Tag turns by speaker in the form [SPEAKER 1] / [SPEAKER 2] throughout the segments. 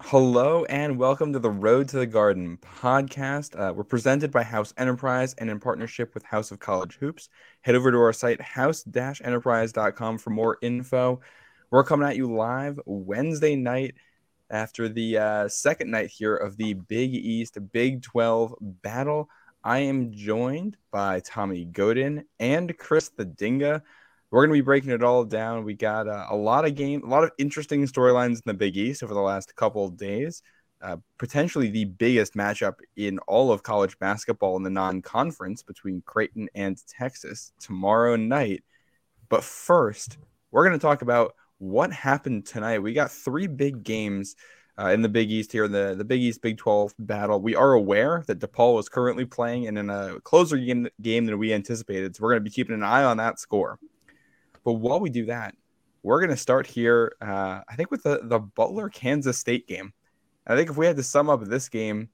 [SPEAKER 1] Hello and welcome to the Road to the Garden podcast. We're presented by House Enterprise and in partnership with House of College Hoops. Head over to our site, house-enterprise.com for more info. We're coming at you live Wednesday night after the second night here of the Big East Big 12 battle. I am joined by Tommy Godin and Chris the Dinga. We're going to be breaking it all down. We got a lot of interesting storylines in the Big East over the last couple of days. Potentially the biggest matchup in all of college basketball in the non-conference between Creighton and Texas tomorrow night. But first, we're going to talk about what happened tonight. We got three big games in the Big East here, the Big East Big 12 battle. We are aware that DePaul is currently playing and in a closer game than we anticipated, so we're going to be keeping an eye on that score. But while we do that, we're going to start here, I think, with the Butler-Kansas State game. I think if we had to sum up this game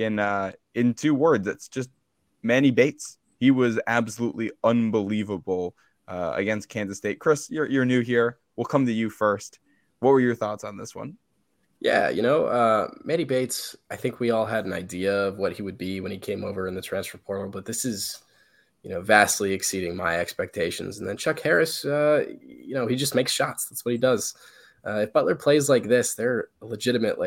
[SPEAKER 1] in two words, it's just Manny Bates. He was absolutely unbelievable against Kansas State. Chris, you're new here. We'll come to you first. What were your thoughts on this one?
[SPEAKER 2] Yeah, Manny Bates, I think we all had an idea of what he would be when he came over in the transfer portal, but this is vastly exceeding my expectations. And then Chuck Harris, he just makes shots. That's what he does. If Butler plays like this, they're a legitimate,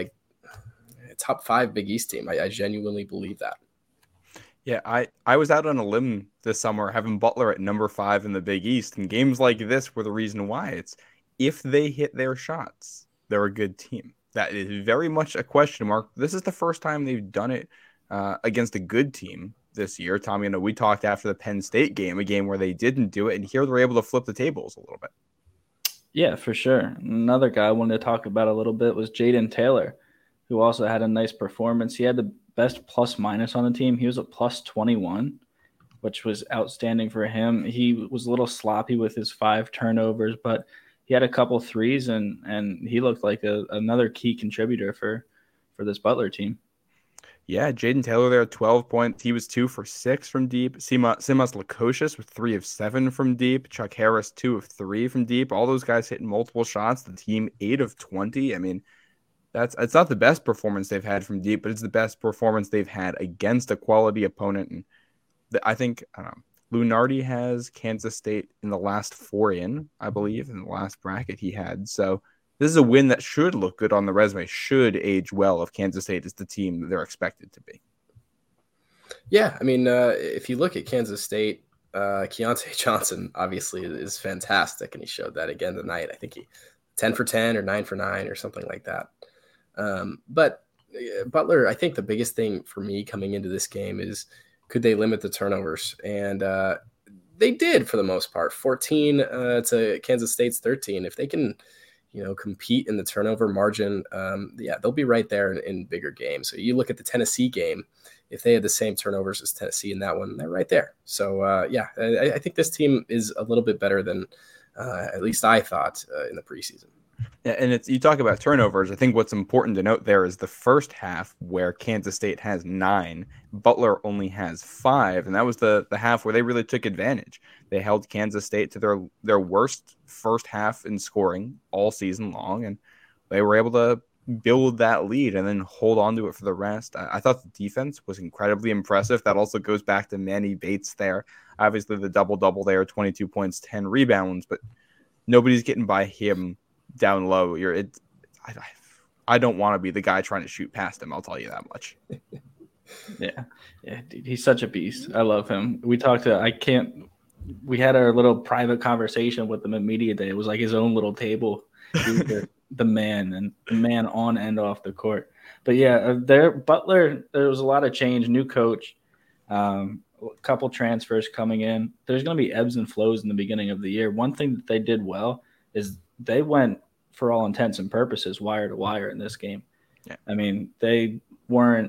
[SPEAKER 2] top 5 Big East team. I genuinely believe that.
[SPEAKER 1] Yeah, I was out on a limb this summer having Butler at number 5 in the Big East, and games like this were the reason why. It's if they hit their shots, they're a good team. That is very much a question mark. This is the first time they've done it against a good team this year. Tommy, we talked after the Penn State game, a game where they didn't do it, and here they're able to flip the tables a little bit.
[SPEAKER 3] Yeah, for sure. Another guy I wanted to talk about a little bit was Jaden Taylor, who also had a nice performance. He had the best plus minus on the team. He was a plus 21, which was outstanding for him. He was a little sloppy with his 5 turnovers, but he had a couple threes, and he looked like another key contributor for this Butler team.
[SPEAKER 1] Yeah, Jaden Taylor there, 12 points. He was 2 for 6 from deep. Simas Lukosius with 3 of 7 from deep. Chuck Harris, 2 of 3 from deep. All those guys hitting multiple shots. The team, 8 of 20. I mean, it's not the best performance they've had from deep, but it's the best performance they've had against a quality opponent. And I think Lunardi has Kansas State in the last 4 I believe, in the last bracket he had. So this is a win that should look good on the resume, should age well if Kansas State is the team that they're expected to be.
[SPEAKER 2] Yeah, I mean, if you look at Kansas State, Keontae Johnson obviously is fantastic, and he showed that again tonight. I think he 10 for 10 or 9 for 9 or something like that. But Butler, I think the biggest thing for me coming into this game is could they limit the turnovers? And they did for the most part, 14 to Kansas State's 13. If they can compete in the turnover margin, they'll be right there in bigger games. So you look at the Tennessee game, if they had the same turnovers as Tennessee in that one, they're right there. So, I think this team is a little bit better than at least I thought in the preseason.
[SPEAKER 1] Yeah, and you talk about turnovers. I think what's important to note there is the first half where Kansas State has 9, Butler only has 5, and that was the half where they really took advantage. They held Kansas State to their worst first half in scoring all season long, and they were able to build that lead and then hold on to it for the rest. I thought the defense was incredibly impressive. That also goes back to Manny Bates there. Obviously, the double-double there, 22 points, 10 rebounds, but nobody's getting by him down low. I don't want to be the guy trying to shoot past him. I'll tell you that much.
[SPEAKER 3] Yeah, dude, he's such a beast. I love him. We had our little private conversation with him at media day. It was like his own little table. He was the man on and off the court. But yeah, Butler, there was a lot of change, new coach, a couple transfers coming in. There's going to be ebbs and flows in the beginning of the year. One thing that they did well is they went, for all intents and purposes, wire to wire in this game.
[SPEAKER 1] Yeah.
[SPEAKER 3] I mean, they were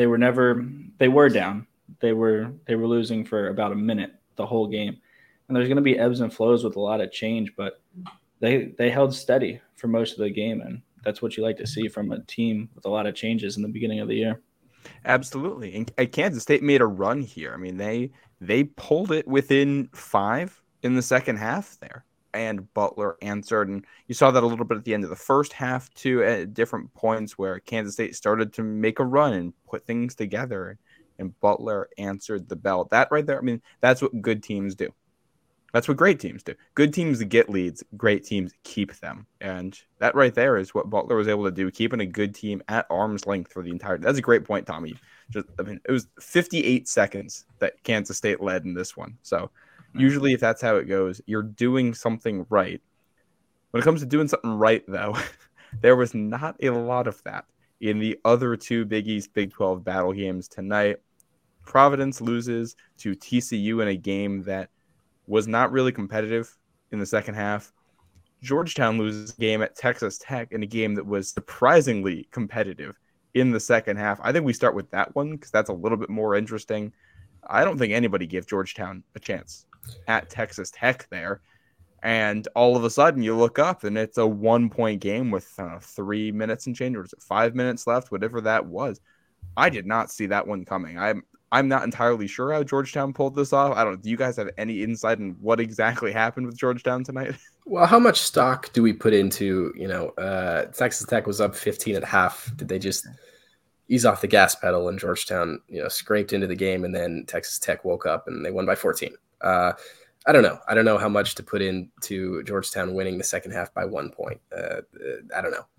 [SPEAKER 3] down. They were losing for about a minute the whole game. And there's going to be ebbs and flows with a lot of change, but they held steady for most of the game, and that's what you like to see from a team with a lot of changes in the beginning of the year.
[SPEAKER 1] Absolutely. And Kansas State made a run here. I mean, they pulled it within 5 in the second half there. and Butler answered. And you saw that a little bit at the end of the first half, too, at different points where Kansas State started to make a run and put things together. And Butler answered the bell. That right there, I mean, that's what good teams do. That's what great teams do. Good teams get leads. Great teams keep them. And that right there is what Butler was able to do, keeping a good team at arm's length for the entire. That's a great point, Tommy. It was 58 seconds that Kansas State led in this one. So usually if that's how it goes, you're doing something right. When it comes to doing something right, though, there was not a lot of that in the other two Big East Big 12 battle games tonight. Providence loses to TCU in a game that was not really competitive in the second half. Georgetown loses a game at Texas Tech in a game that was surprisingly competitive in the second half. I think we start with that one because that's a little bit more interesting. I don't think anybody gave Georgetown a chance at Texas Tech there. And all of a sudden you look up and it's a 1-point game with 3 minutes and change, or is it 5 minutes left, whatever that was. I did not see that one coming. I'm not entirely sure how Georgetown pulled this off. I don't. Do you guys have any insight on what exactly happened with Georgetown tonight?
[SPEAKER 2] Well, how much stock do we put into, Texas Tech was up 15 at half. Did they just ease off the gas pedal and Georgetown, scraped into the game, and then Texas Tech woke up and they won by 14? I don't know. I don't know how much to put into Georgetown winning the second half by 1 point. I don't know.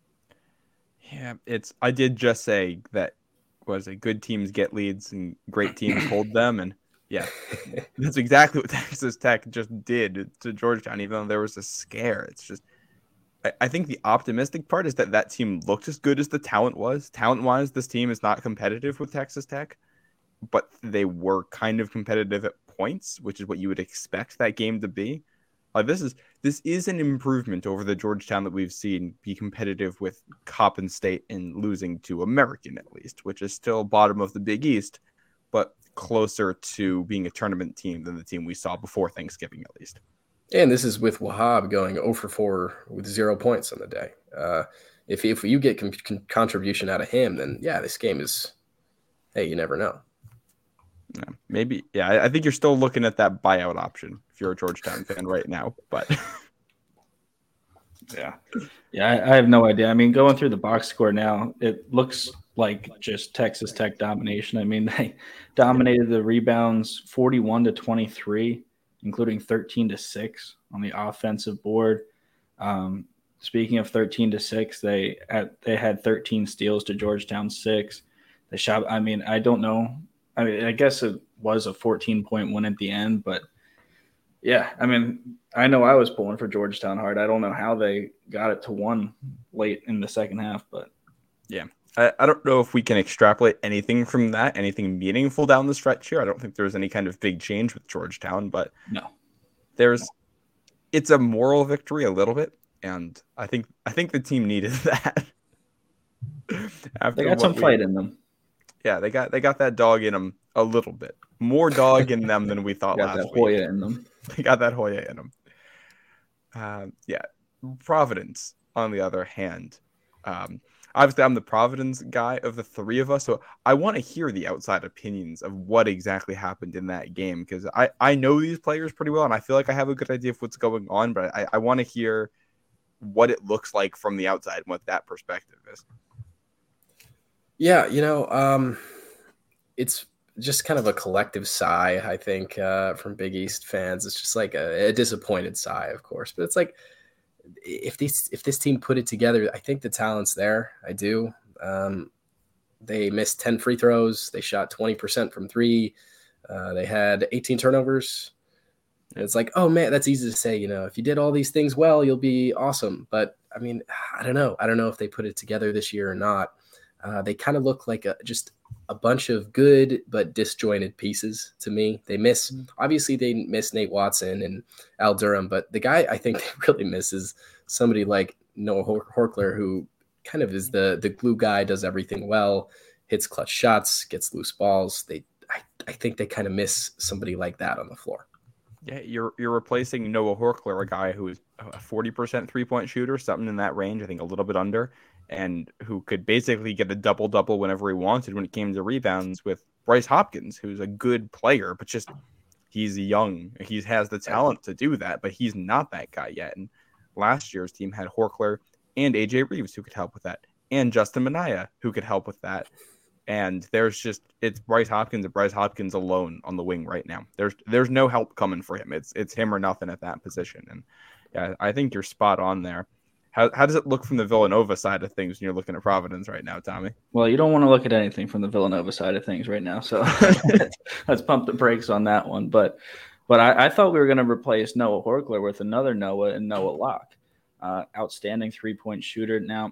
[SPEAKER 1] Yeah, I did just say that good teams get leads and great teams hold them. And yeah, that's exactly what Texas Tech just did to Georgetown, even though there was a scare. It's just, I think the optimistic part is that team looked as good as the talent was. Talent-wise, this team is not competitive with Texas Tech, but they were kind of competitive at points, which is what you would expect that game to be. This is an improvement over the Georgetown that we've seen be competitive with Coppin State and losing to American, at least, which is still bottom of the Big East, but closer to being a tournament team than the team we saw before Thanksgiving, at least.
[SPEAKER 2] And this is with Wahab going 0 for 4 with 0 points on the day. If you get contribution out of him, then yeah, this game is, hey, you never know.
[SPEAKER 1] Yeah, maybe. Yeah, I think you're still looking at that buyout option if you're a Georgetown fan right now. But
[SPEAKER 3] yeah, I have no idea. I mean, going through the box score now, it looks like just Texas Tech domination. I mean, they dominated the rebounds 41-23, including 13-6 on the offensive board. Speaking of 13-6, they had 13 steals to Georgetown 6. They shot. I mean, I don't know. I mean, I guess it was a 14-point win at the end, but yeah, I mean, I know I was pulling for Georgetown hard. I don't know how they got it to 1 late in the second half, but
[SPEAKER 1] yeah, I don't know if we can extrapolate anything from that, anything meaningful down the stretch here. I don't think there's any kind of big change with Georgetown, but
[SPEAKER 3] no,
[SPEAKER 1] it's a moral victory a little bit, and I think the team needed that.
[SPEAKER 3] They got some fight in them.
[SPEAKER 1] Yeah, they got that dog in them a little bit. More dog in them than we thought last week.
[SPEAKER 3] Hoya in them.
[SPEAKER 1] They got that Hoya in them. Yeah. Providence, on the other hand. Obviously, I'm the Providence guy of the three of us, so I want to hear the outside opinions of what exactly happened in that game, because I know these players pretty well, and I feel like I have a good idea of what's going on, but I want to hear what it looks like from the outside and what that perspective is.
[SPEAKER 2] Yeah, it's just kind of a collective sigh, I think, from Big East fans. It's just like a disappointed sigh, of course. But it's like, if this team put it together, I think the talent's there. I do. They missed 10 free throws. They shot 20% from 3. They had 18 turnovers. And it's like, oh, man, that's easy to say. If you did all these things well, you'll be awesome. But, I mean, I don't know. I don't know if they put it together this year or not. They kind of look like just a bunch of good but disjointed pieces to me. They miss Nate Watson and Al Durham, but the guy I think they really miss is somebody like Noah Horchler, who kind of is the glue guy, does everything well, hits clutch shots, gets loose balls. I think they kind of miss somebody like that on the floor.
[SPEAKER 1] Yeah, you're replacing Noah Horchler, a guy who is a 40% three-point shooter, something in that range, I think a little bit under, and who could basically get a double-double whenever he wanted when it came to rebounds, with Bryce Hopkins, who's a good player, but just He's young. He has the talent to do that, but he's not that guy yet. And last year's team had Horkler and AJ Reeves who could help with that, and Justin Minaya who could help with that. And it's Bryce Hopkins and Bryce Hopkins alone on the wing right now. There's no help coming for him. It's him or nothing at that position. And yeah, I think you're spot on there. How does it look from the Villanova side of things when you're looking at Providence right now, Tommy?
[SPEAKER 3] Well, you don't want to look at anything from the Villanova side of things right now, so let's pump the brakes on that one. But I thought we were going to replace Noah Horkler with another Noah and Noah Locke. Outstanding 3-point shooter. Now,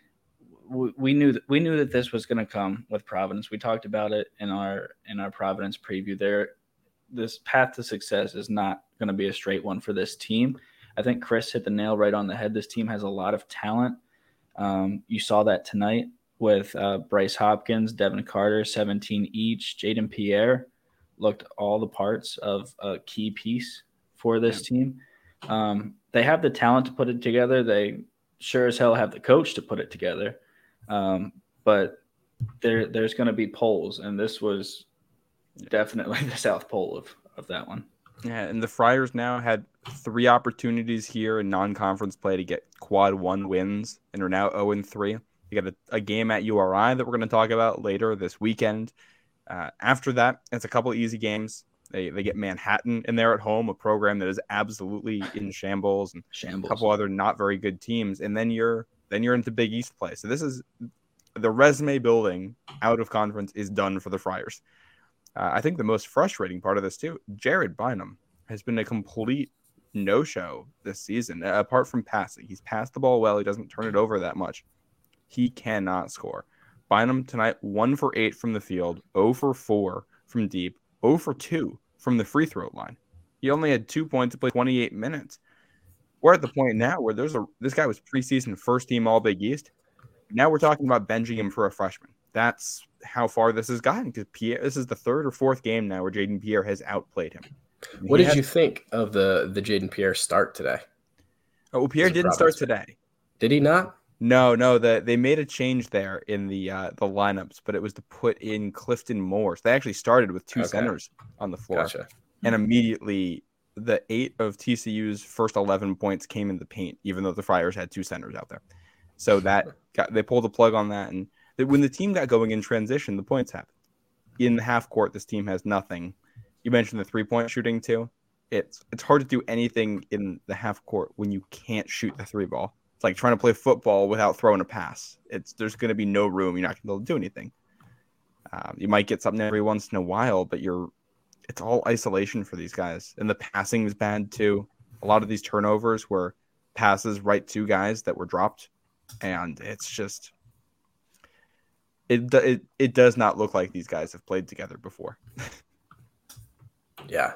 [SPEAKER 3] we knew that this was going to come with Providence. We talked about it in our Providence preview. This path to success is not going to be a straight one for this team. I think Chris hit the nail right on the head. This team has a lot of talent. You saw that tonight with Bryce Hopkins, Devin Carter, 17 each. Jaden Pierre looked all the parts of a key piece for this team. They have the talent to put it together. They sure as hell have the coach to put it together. But there's going to be poles, and this was definitely the South Pole of that one.
[SPEAKER 1] Yeah, and the Friars now had 3 opportunities here in non-conference play to get quad 1 wins, and are now 0-3. You got a game at URI that we're going to talk about later this weekend. After that, it's a couple easy games. They get Manhattan in there at home, a program that is absolutely in shambles, and a couple other not very good teams, and then you're into Big East play. So this is the resume building out of conference is done for the Friars. I think the most frustrating part of this, too, Jared Bynum has been a complete no-show this season, apart from passing. He's passed the ball well. He doesn't turn it over that much. He cannot score. Bynum tonight, 1 for 8 from the field, 0 for 4 from deep, 0 for 2 from the free throw line. He only had 2 points to play 28 minutes. We're at the point now where this guy was preseason first-team All-Big East. Now we're talking about benching him for a freshman. That's how far this has gotten, because this is the 3rd or 4th game now where Jaden Pierre has outplayed him.
[SPEAKER 2] What did you think of the Jaden Pierre start today?
[SPEAKER 1] Oh, well, Pierre didn't start today.
[SPEAKER 2] Did he not?
[SPEAKER 1] No. They made a change there in the lineups, but it was to put in Clifton Moore. So they actually started with 2 centers on the floor.
[SPEAKER 2] Gotcha.
[SPEAKER 1] And immediately the 8 of TCU's first 11 points came in the paint, even though the Friars had 2 centers out there. So they pulled the plug on that, and when the team got going in transition, the points happened. In the half court, this team has nothing. You mentioned the 3-point shooting too. It's hard to do anything in the half court when you can't shoot the 3 ball. It's like trying to play football without throwing a pass. There's going to be no room. You're not going to be able to do anything. You might get something every once in a while, but it's all isolation for these guys. And the passing is bad too. A lot of these turnovers were passes right to guys that were dropped, and it's just. It does not look like these guys have played together before.
[SPEAKER 2] Yeah,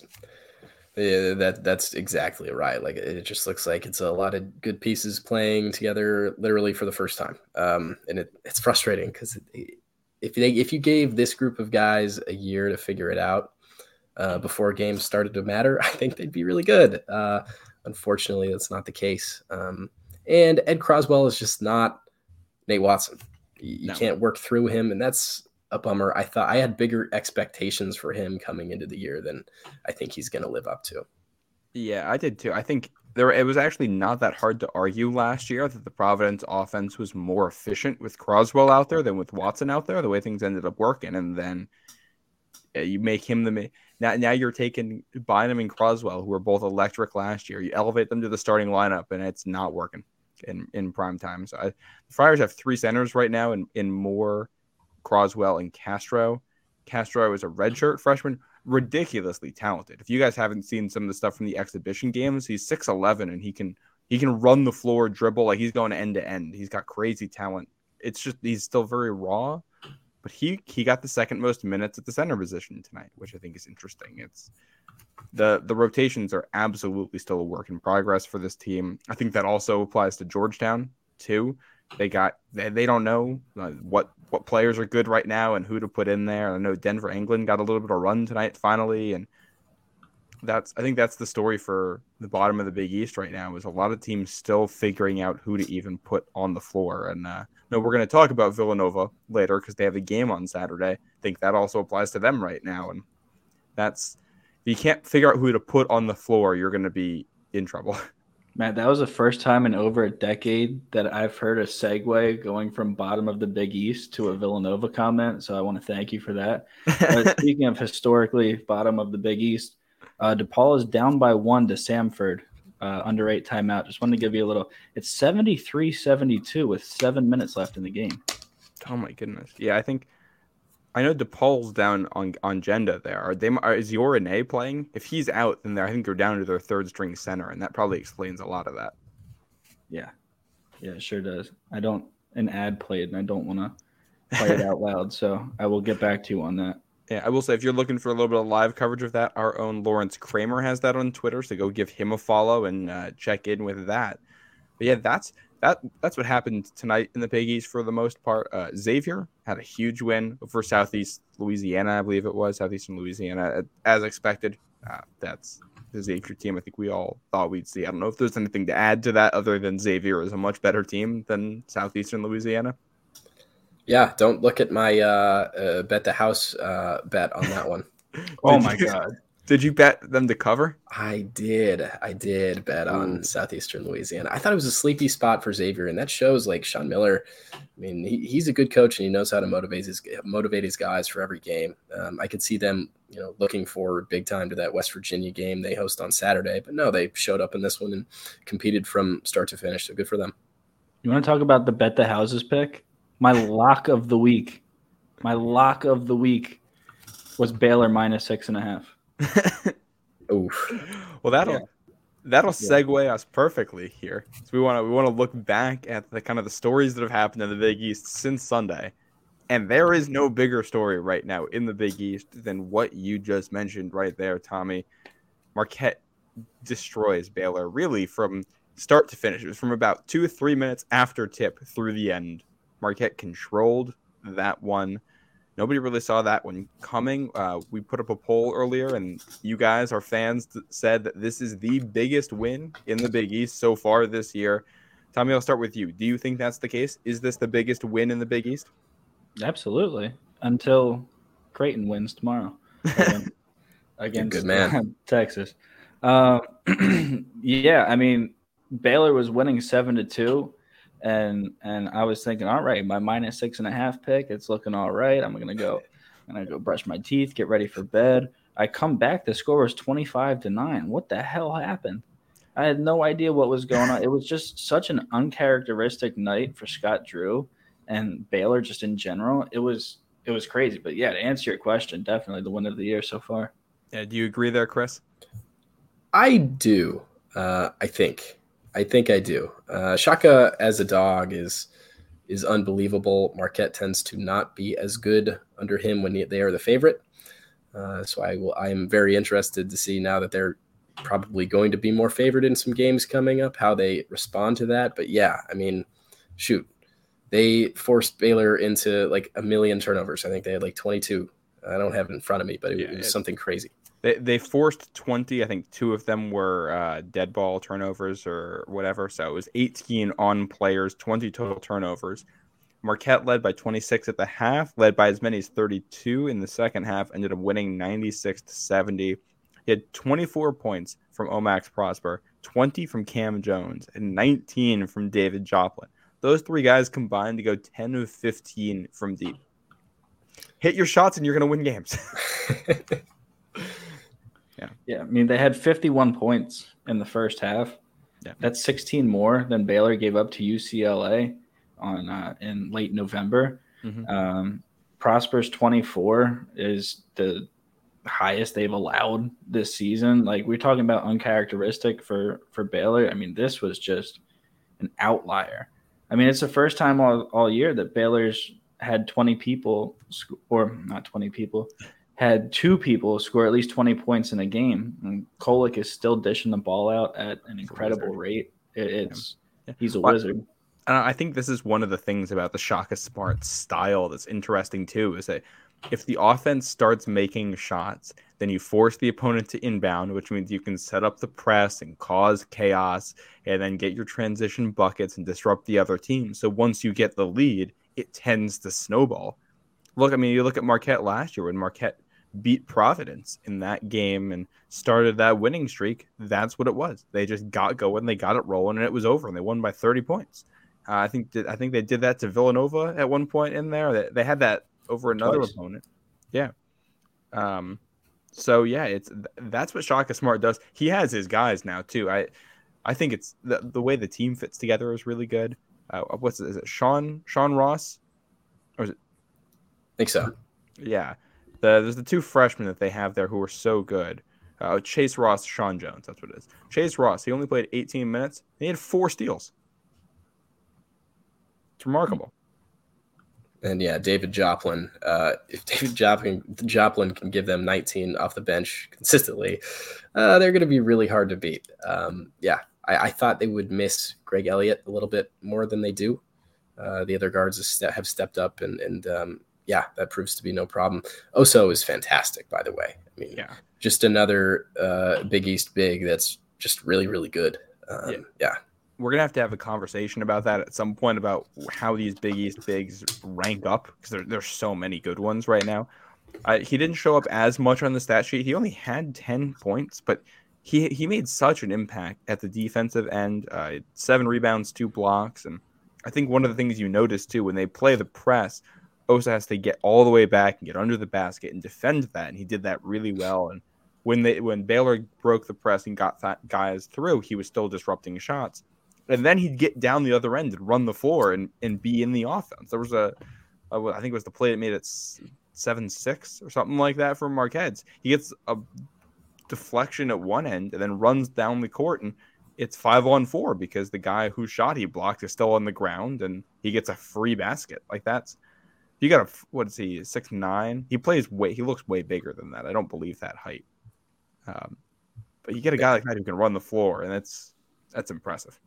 [SPEAKER 2] that's exactly right. Like, it just looks like it's a lot of good pieces playing together literally for the first time. And it's frustrating because if you gave this group of guys a year to figure it out before games started to matter, I think they'd be really good. Unfortunately, that's not the case. And Ed Croswell is just not Nate Watson. You can't work through him, and that's a bummer. I had bigger expectations for him coming into the year than I think he's going to live up to.
[SPEAKER 1] Yeah, I did too. I think it was actually not that hard to argue last year that the Providence offense was more efficient with Croswell out there than with Watson out there, the way things ended up working. And then you make him now you're taking Bynum and Croswell, who were both electric last year. You elevate them to the starting lineup, and it's not working in prime time. So the Friars have 3 centers right now in Moore, Croswell, and Castro. Castro is a redshirt freshman, ridiculously talented. If you guys haven't seen some of the stuff from the exhibition games, he's 6'11", and he can run the floor, dribble, like he's going end to end. He's got crazy talent. It's just he's still very raw, but he got the second most minutes at the center position tonight, which I think is interesting. It's the rotations are absolutely still a work in progress for this team. I think that also applies to Georgetown too. They don't know what players are good right now and who to put in there. I know Denver England got a little bit of run tonight finally, and I think that's the story for the bottom of the Big East right now, is a lot of teams still figuring out who to even put on the floor. And we're going to talk about Villanova later because they have a game on Saturday. I think that also applies to them right now, and you can't figure out who to put on the floor, you're going to be in trouble.
[SPEAKER 3] Matt, that was the first time in over a decade that I've heard a segue going from bottom of the Big East to a Villanova comment. So I want to thank you for that. Speaking of historically bottom of the Big East, DePaul is down by 1 to Samford, under 8 timeout. Just wanted to give you a little. It's 73-72 with 7 minutes left in the game.
[SPEAKER 1] Oh my goodness! Yeah, I know DePaul's down on Genda there. Is Yorine playing? If he's out, then I think they're down to their third string center, and that probably explains a lot of that.
[SPEAKER 3] Yeah, it sure does. An ad played, and I don't want to play it out loud, so I will get back to you on that.
[SPEAKER 1] Yeah, I will say if you're looking for a little bit of live coverage of that, our own Lawrence Kramer has that on Twitter, so go give him a follow and check in with that. But yeah, that's what happened tonight in the Big East for the most part. Xavier had a huge win over Southeast Louisiana, I believe it was, Southeastern Louisiana, as expected. That's the Xavier team I think we all thought we'd see. I don't know if there's anything to add to that other than Xavier is a much better team than Southeastern Louisiana.
[SPEAKER 2] Yeah, don't look at my bet the house bet on that one.
[SPEAKER 3] Oh my God.
[SPEAKER 1] Did you bet them to cover?
[SPEAKER 2] I did bet on Southeastern Louisiana. I thought it was a sleepy spot for Xavier, and that shows like Sean Miller. I mean, he's a good coach, and he knows how to motivate his guys for every game. I could see them, looking forward big time to that West Virginia game they host on Saturday. But no, they showed up in this one and competed from start to finish. So good for them.
[SPEAKER 3] You want to talk about the bet the houses pick? My lock of the week was Baylor minus 6.5.
[SPEAKER 1] Well, that'll segue us perfectly here. So we want to look back at the kind of the stories that have happened in the Big East since Sunday, and there is no bigger story right now in the Big East than what you just mentioned right there, Tommy. Marquette destroys Baylor really from start to finish. It was from about 2 or 3 minutes after tip through the end. Marquette controlled that one. Nobody really saw that one coming. We put up a poll earlier, and you guys, our fans, said that this is the biggest win in the Big East so far this year. Tommy, I'll start with you. Do you think that's the case? Is this the biggest win in the Big East?
[SPEAKER 3] Absolutely. Until Creighton wins tomorrow against
[SPEAKER 2] good man.
[SPEAKER 3] Texas. Yeah, I mean, Baylor was winning 7-2. And I was thinking, all right, my minus 6.5 pick, it's looking all right. I'm gonna go brush my teeth, get ready for bed. I come back, the score was 25-9. What the hell happened? I had no idea what was going on. It was just such an uncharacteristic night for Scott Drew and Baylor just in general. It was crazy. But yeah, to answer your question, definitely the win of the year so far.
[SPEAKER 1] Yeah, do you agree there, Chris?
[SPEAKER 2] I do. I think I do. Shaka as a dog is unbelievable. Marquette tends to not be as good under him when they are the favorite. So I am very interested to see now that they're probably going to be more favored in some games coming up, how they respond to that. But yeah, I mean, shoot, they forced Baylor into like a million turnovers. I think they had like 22. I don't have it in front of me, but it was something crazy.
[SPEAKER 1] They forced 20. I think 2 of them were dead ball turnovers or whatever. So it was 18 on players, 20 total turnovers. Marquette led by 26 at the half, led by as many as 32 in the second half, ended up winning 96-70. He had 24 points from Omax Prosper, 20 from Cam Jones, and 19 from David Joplin. Those 3 guys combined to go 10 of 15 from deep. Hit your shots and you're going to win games.
[SPEAKER 3] Yeah, I mean, they had 51 points in the first half. Yeah. That's 16 more than Baylor gave up to UCLA in late November. Mm-hmm. Prosper's 24 is the highest they've allowed this season. Like, we're talking about uncharacteristic for Baylor. I mean, this was just an outlier. I mean, it's the first time all year that Baylor's had 20 people, or not 20 people, had 2 people score at least 20 points in a game. And Kolek is still dishing the ball out at an incredible rate. He's a wizard.
[SPEAKER 1] I think this is one of the things about the Shaka Smart style that's interesting too, is that if the offense starts making shots, then you force the opponent to inbound, which means you can set up the press and cause chaos and then get your transition buckets and disrupt the other team. So once you get the lead, it tends to snowball. Look, I mean, you look at Marquette last year when Marquette beat Providence in that game and started that winning streak, that's what it was. They just got going, they got it rolling, and it was over, and they won by 30 points. I think they did that to Villanova at one point in there. They had that over another opponent. Yeah. So yeah, that's what Shaka Smart does. He has his guys now too. I think it's the way the team fits together is really good. Is it Sean Ross? Or is it?
[SPEAKER 2] I think so.
[SPEAKER 1] Yeah. There's the two freshmen that they have there who are so good. Chase Ross, Sean Jones, that's what it is. Chase Ross, he only played 18 minutes. And he had 4 steals. It's remarkable.
[SPEAKER 2] And yeah, David Joplin. If David Joplin can give them 19 off the bench consistently, they're going to be really hard to beat. I thought they would miss Greg Elliott a little bit more than they do. The other guards have stepped up, and that proves to be no problem. Oso is fantastic, by the way. I mean, just another Big East big that's just really, really good.
[SPEAKER 1] We're going to have a conversation about that at some point about how these Big East bigs rank up because there's so many good ones right now. He didn't show up as much on the stat sheet. He only had 10 points, but he made such an impact at the defensive end. 7 rebounds, 2 blocks. And I think one of the things you notice, too, when they play the press, Osa has to get all the way back and get under the basket and defend that. And he did that really well. And when Baylor broke the press and got guys through, he was still disrupting shots. And then he'd get down the other end and run the floor and be in the offense. There was I think it was the play that made it 7-6 or something like that for Marquette. He gets a deflection at one end and then runs down the court, and it's 5-on-4 because the guy whose shot he blocked is still on the ground, and he gets a free basket. Like that's you got what is he 6'9"? He looks way bigger than that. I don't believe that height. But you get a guy like that who can run the floor, and that's impressive.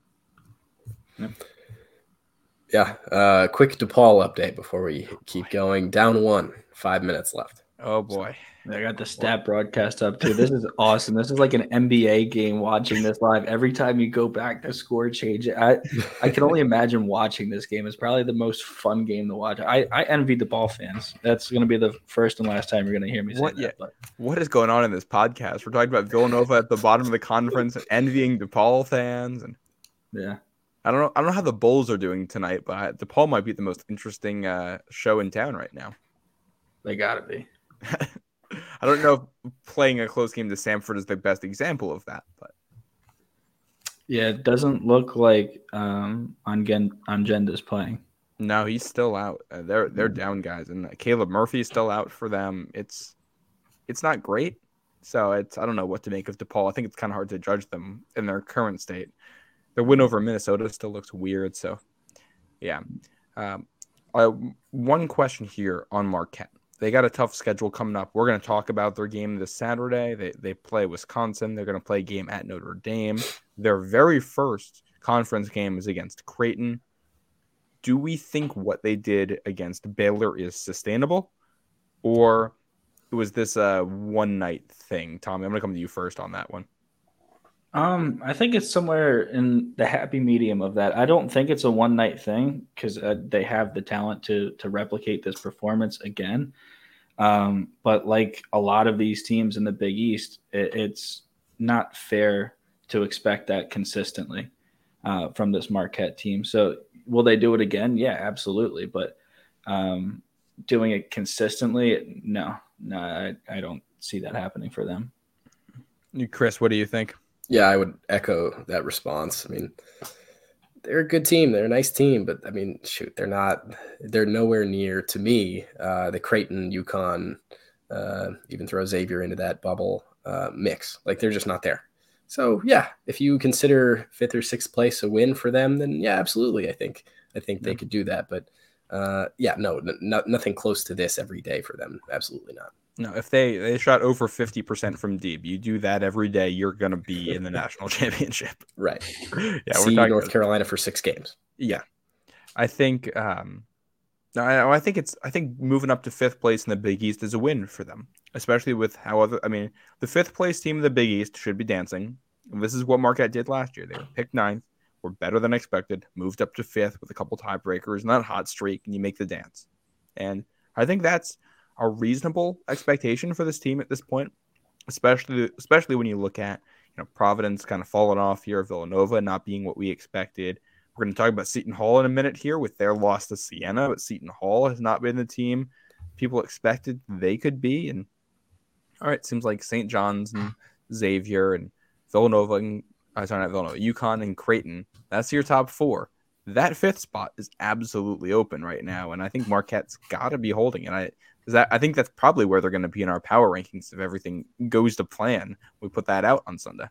[SPEAKER 2] Yeah. Quick DePaul update before we keep going. Down 1, 5 minutes left.
[SPEAKER 1] Oh boy.
[SPEAKER 3] I got the stat broadcast up too. This is awesome. This is like an NBA game watching this live. Every time you go back, the score changes. I can only imagine watching this game. It's probably the most fun game to watch. I envy DePaul fans. That's going to be the first and last time you're going to hear me say that. But.
[SPEAKER 1] What is going on in this podcast? We're talking about Villanova at the bottom of the conference, envying DePaul fans, and
[SPEAKER 3] yeah.
[SPEAKER 1] I don't know how the Bulls are doing tonight, but DePaul might be the most interesting show in town right now.
[SPEAKER 3] They gotta be.
[SPEAKER 1] I don't know if playing a close game to Samford is the best example of that, but
[SPEAKER 3] yeah, it doesn't look like Angenda's playing.
[SPEAKER 1] No, he's still out. They're down guys, and Caleb Murphy's still out for them. It's not great, so I don't know what to make of DePaul. I think it's kind of hard to judge them in their current state. Their win over Minnesota still looks weird. So, yeah. One question here on Marquette. They got a tough schedule coming up. We're going to talk about their game this Saturday. They play Wisconsin. They're going to play a game at Notre Dame. Their very first conference game is against Creighton. Do we think what they did against Baylor is sustainable? Or was this a one-night thing? Tommy, I'm going to come to you first on that one.
[SPEAKER 3] I think it's somewhere in the happy medium of that. I don't think it's a one-night thing because they have the talent to replicate this performance again. But like a lot of these teams in the Big East, it's not fair to expect that consistently from this Marquette team. So will they do it again? Yeah, absolutely. But doing it consistently, no, I don't see that happening for them.
[SPEAKER 1] Chris, what do you think?
[SPEAKER 2] Yeah, I would echo that response. I mean, they're a good team. They're a nice team, but I mean, shoot, they're nowhere near, to me, the Creighton, UConn, even throw Xavier into that bubble mix. Like, they're just not there. So, yeah, if you consider 5th or 6th place a win for them, then yeah, absolutely. I think they could do that. But nothing close to this every day for them. Absolutely not.
[SPEAKER 1] No, if they shot over 50% from deep, you do that every day, you're going to be in the national championship.
[SPEAKER 2] Right.
[SPEAKER 1] Yeah,
[SPEAKER 2] See North Carolina for 6 games.
[SPEAKER 1] Yeah. I think I think moving up to 5th place in the Big East is a win for them, especially with the 5th place team in the Big East should be dancing. And this is what Marquette did last year. They were picked 9th, were better than expected, moved up to 5th with a couple tiebreakers and that hot streak, and you make the dance. And I think that's a reasonable expectation for this team at this point, especially when you look at Providence kind of falling off here, Villanova not being what we expected. We're going to talk about Seton Hall in a minute here with their loss to Siena, but Seton Hall has not been the team people expected they could be. And all right, seems like St. John's and Xavier and Villanova and UConn and Creighton. That's your top 4. That 5th spot is absolutely open right now, and I think Marquette's got to be holding it. I think that's probably where they're going to be in our power rankings if everything goes to plan. We put that out on Sunday.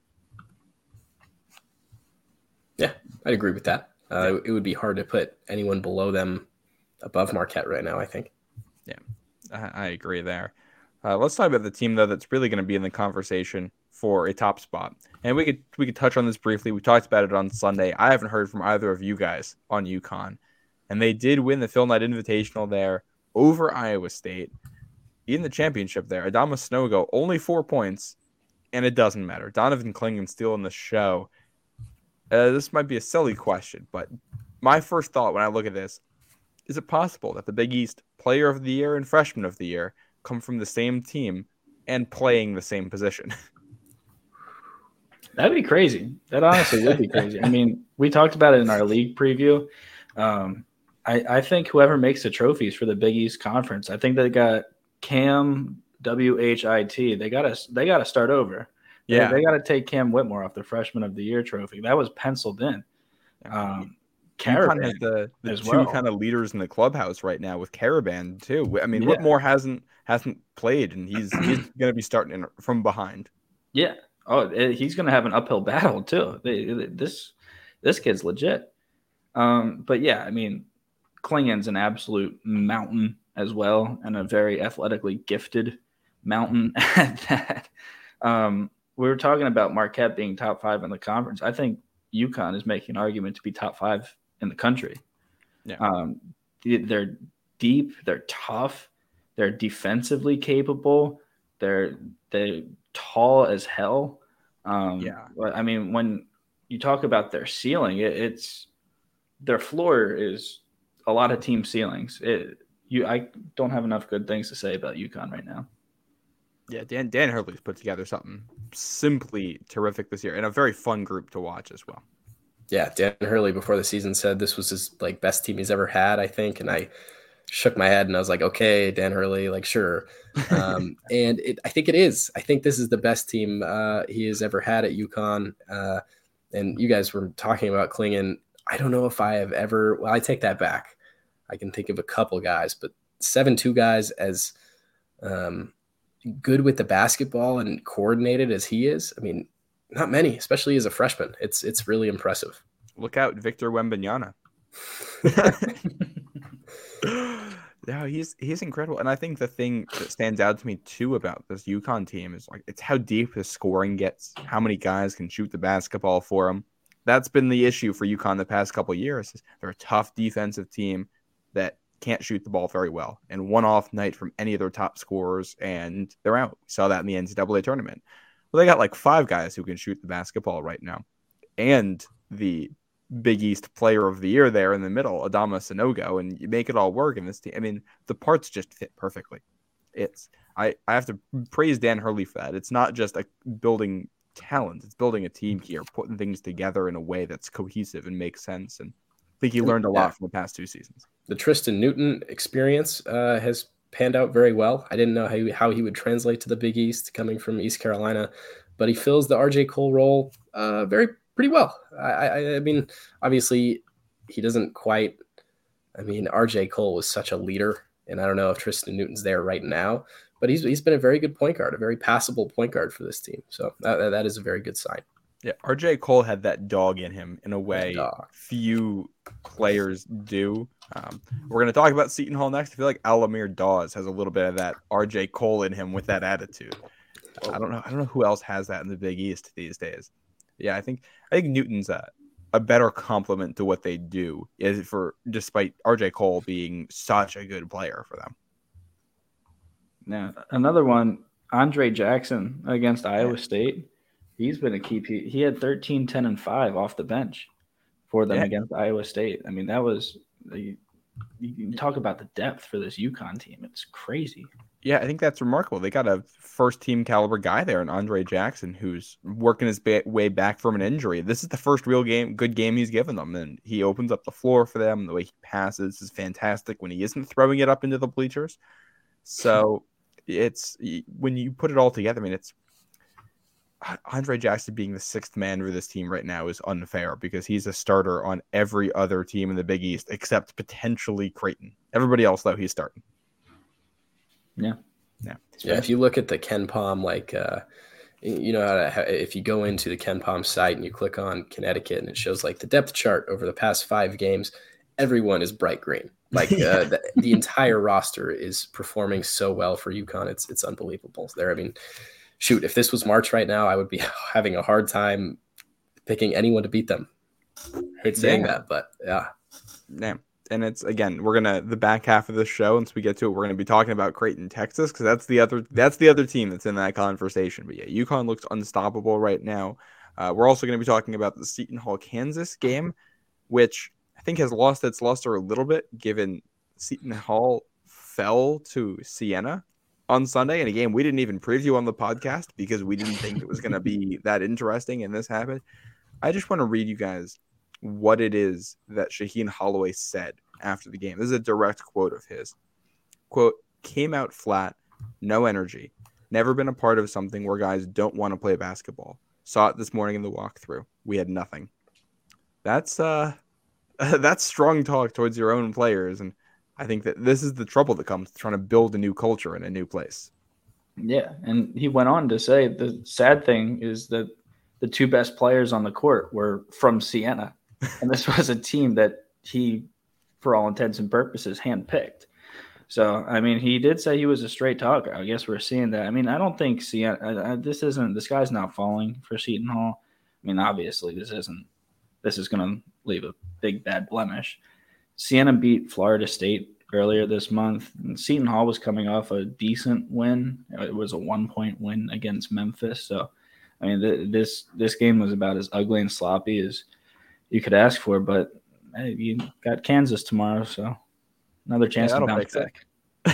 [SPEAKER 2] Yeah, I'd agree with that. It would be hard to put anyone below them above Marquette right now, I think.
[SPEAKER 1] Yeah, I agree there. Let's talk about the team, though, that's really going to be in the conversation for a top spot. And we could touch on this briefly. We talked about it on Sunday. I haven't heard from either of you guys on UConn. And they did win the Phil Knight Invitational there over Iowa State in the championship there. Adama Sanogo, only 4 points, and it doesn't matter. Donovan Clingan stealing the show. This might be a silly question, but my first thought when I look at this, is it possible that the Big East Player of the Year and Freshman of the Year come from the same team and playing the same position?
[SPEAKER 3] That'd be crazy. That honestly would be crazy. I mean, we talked about it in our league preview. I think whoever makes the trophies for the Big East Conference, I think they got Cam WHIT. They gotta start over.
[SPEAKER 1] Yeah,
[SPEAKER 3] they got to take Cam Whitmore off the Freshman of the Year trophy. That was penciled in.
[SPEAKER 1] UConn has the two kind of leaders in the clubhouse right now with Caravan too. I mean, Whitmore hasn't played, and he's going to be starting from behind.
[SPEAKER 3] Yeah. Oh, he's going to have an uphill battle too. This kid's legit. But yeah, I mean, Clingan's an absolute mountain as well, and a very athletically gifted mountain at that. We were talking about Marquette being top 5 in the conference. I think UConn is making an argument to be top 5 in the country.
[SPEAKER 1] Yeah.
[SPEAKER 3] They're deep. They're tough. They're defensively capable. They're tall as hell. But I mean, when you talk about their ceiling, it's their floor is a lot of team ceilings. I don't have enough good things to say about UConn right now.
[SPEAKER 1] Yeah, Dan Hurley's put together something simply terrific this year, and a very fun group to watch as well.
[SPEAKER 2] Yeah, Dan Hurley before the season said this was his best team he's ever had, I think, and I shook my head and I was like, okay, Dan Hurley, sure. And I think it is. I think this is the best team he has ever had at UConn. And you guys were talking about Clingan. I don't know if I have ever. Well, I take that back. I can think of a couple guys, but 7'2" guys as good with the basketball and coordinated as he is. I mean, not many, especially as a freshman. It's really impressive.
[SPEAKER 1] Look out, Victor Wembanyama. No, he's incredible. And I think the thing that stands out to me too about this UConn team is it's how deep the scoring gets, how many guys can shoot the basketball for them. That's been the issue for UConn the past couple of years. They're a tough defensive team that can't shoot the ball very well. And one off night from any of their top scorers, and they're out. We saw that in the NCAA tournament. Well, they got 5 guys who can shoot the basketball right now. And the Big East Player of the Year there in the middle, Adama Sanogo, and you make it all work in this team. I mean, the parts just fit perfectly. I have to praise Dan Hurley for that. It's not just building talent; it's building a team here, putting things together in a way that's cohesive and makes sense. And I think he learned a lot from the past 2 seasons.
[SPEAKER 2] The Tristan Newton experience has panned out very well. I didn't know how he would translate to the Big East coming from East Carolina, but he fills the RJ Cole role pretty well. I mean, obviously he doesn't quite. I mean, RJ Cole was such a leader, and I don't know if Tristan Newton's there right now, but he's been a very good point guard, a very passable point guard for this team. So that is a very good sign.
[SPEAKER 1] Yeah, RJ Cole had that dog in him in a way few players do. We're going to talk about Seton Hall next. I feel like Alamir Dawes has a little bit of that RJ Cole in him with that attitude. I don't know who else has that in the Big East these days. Yeah, I think Newton's a better complement to what they do despite RJ Cole being such a good player for them.
[SPEAKER 3] Now, another one, Andre Jackson against Iowa State. He's been a key piece. He had 13, 10, and 5 off the bench for them against Iowa State. I mean, that was you talk about the depth for this UConn team. It's crazy.
[SPEAKER 1] Yeah, I think that's remarkable. They got a first-team caliber guy there, and Andre Jackson, who's working his way back from an injury. This is the first real good game he's given them, and he opens up the floor for them. The way he passes is fantastic when he isn't throwing it up into the bleachers. So it's when you put it all together, I mean, it's Andre Jackson being the sixth man for this team right now is unfair because he's a starter on every other team in the Big East except potentially Creighton. Everybody else, though, he's starting.
[SPEAKER 3] Yeah.
[SPEAKER 2] If you look at the KenPom, if you go into the KenPom site and you click on Connecticut and it shows like the depth chart over the past 5 games, everyone is bright green. Like the entire roster is performing so well for UConn. It's unbelievable. I mean, shoot, if this was March right now, I would be having a hard time picking anyone to beat them. I hate saying that, but yeah.
[SPEAKER 1] Yeah. And it's, again, the back half of the show, once we get to it, we're going to be talking about Creighton, Texas, because that's the other team that's in that conversation. But yeah, UConn looks unstoppable right now. We're also going to be talking about the Seton Hall, Kansas game, which I think has lost its luster a little bit, given Seton Hall fell to Siena on Sunday in a game we didn't even preview on the podcast because we didn't think it was going to be that interesting, and this happened. I just want to read you guys what it is that Shaheen Holloway said after the game. This is a direct quote of his. Quote, "Came out flat, no energy. Never been a part of something where guys don't want to play basketball. Saw it this morning in the walkthrough. We had nothing." That's strong talk towards your own players, and I think that this is the trouble that comes trying to build a new culture in a new place.
[SPEAKER 3] Yeah, and he went on to say the sad thing is that the 2 best players on the court were from Siena. And this was a team that he, for all intents and purposes, handpicked. So, I mean, he did say he was a straight talker. I guess we're seeing that. I mean, I don't think Siena, the sky's not falling for Seton Hall. I mean, obviously, this is going to leave a big bad blemish. Siena beat Florida State earlier this month, and Seton Hall was coming off a decent win. It was a 1-point win against Memphis. So, I mean, this game was about as ugly and sloppy as you could ask for, but hey, you got Kansas tomorrow, so another chance to bounce back.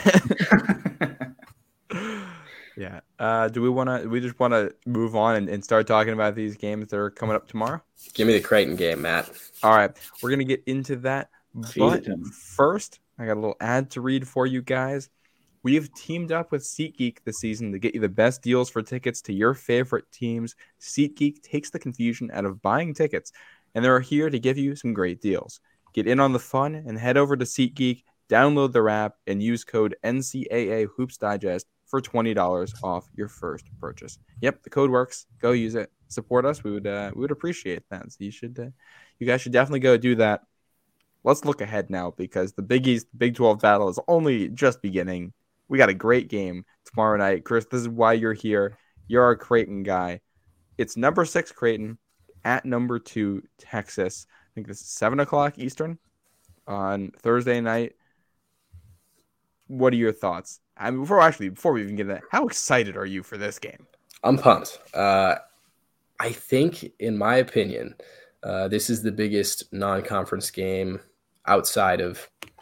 [SPEAKER 1] Yeah. Do we just want to move on and start talking about these games that are coming up tomorrow?
[SPEAKER 2] Give me the Creighton game, Matt.
[SPEAKER 1] All right. We're going to get into that. But first, I got a little ad to read for you guys. We have teamed up with SeatGeek this season to get you the best deals for tickets to your favorite teams. SeatGeek takes the confusion out of buying tickets, and they're here to give you some great deals. Get in on the fun and head over to SeatGeek, download their app, and use code NCAA Hoops Digest for $20 off your first purchase. Yep, the code works. Go use it. Support us. We would appreciate that. So you guys should definitely go do that. Let's look ahead now because the Big East Big 12 battle is only just beginning. We got a great game tomorrow night. Chris, this is why you're here. You're our Creighton guy. It's number 6 Creighton at number 2 Texas. I think this is 7 o'clock Eastern on Thursday night. What are your thoughts? I mean, before we even get into that, how excited are you for this game?
[SPEAKER 2] I'm pumped. I think, in my opinion, this is the biggest non-conference game outside of,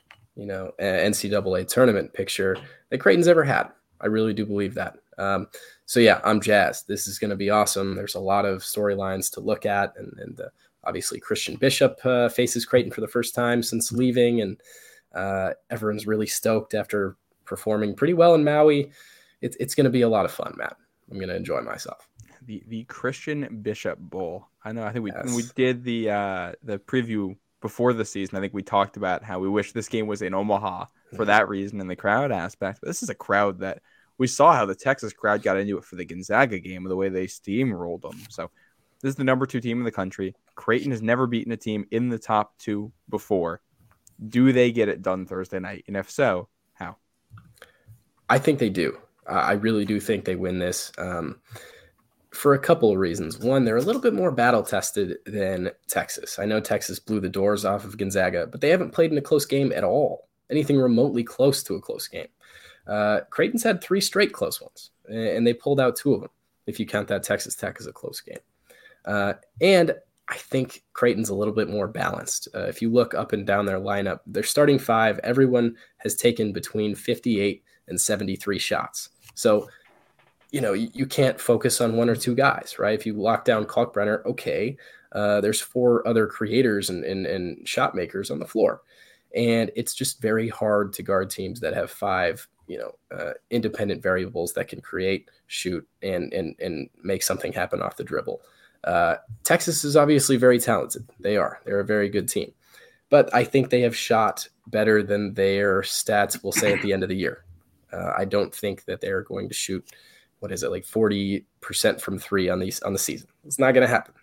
[SPEAKER 2] NCAA tournament picture that Creighton's ever had. I really do believe that. So yeah, I'm jazzed. This is going to be awesome. There's a lot of storylines to look at, and obviously Christian Bishop faces Creighton for the first time since leaving, and everyone's really stoked after performing pretty well in Maui. It's going to be a lot of fun, Matt. I'm going to enjoy myself.
[SPEAKER 1] The Christian Bishop Bowl. I know. I think when we did the preview before the season, I think we talked about how we wish this game was in Omaha for that reason and the crowd aspect. But this is a crowd that we saw how the Texas crowd got into it for the Gonzaga game and the way they steamrolled them. So this is the number 2 team in the country. Creighton has never beaten a team in the top 2 before. Do they get it done Thursday night? And if so, how?
[SPEAKER 2] I think they do. I really do think they win this. For a couple of reasons. One, they're a little bit more battle-tested than Texas. I know Texas blew the doors off of Gonzaga, but they haven't played in a close game at all, anything remotely close to a close game. Creighton's had 3 straight close ones, and they pulled out 2 of them, if you count that Texas Tech as a close game. And I think Creighton's a little bit more balanced. If you look up and down their lineup, their starting 5, everyone has taken between 58 and 73 shots. So, you can't focus on one or two guys, right? If you lock down Kalkbrenner, okay, there's 4 other creators and shot makers on the floor. And it's just very hard to guard teams that have 5, independent variables that can create, shoot, and make something happen off the dribble. Texas is obviously very talented. They're a very good team. But I think they have shot better than their stats will say at the end of the year. I don't think that they're going to shoot, what is it, like 40% from 3 on the season. It's not going to happen.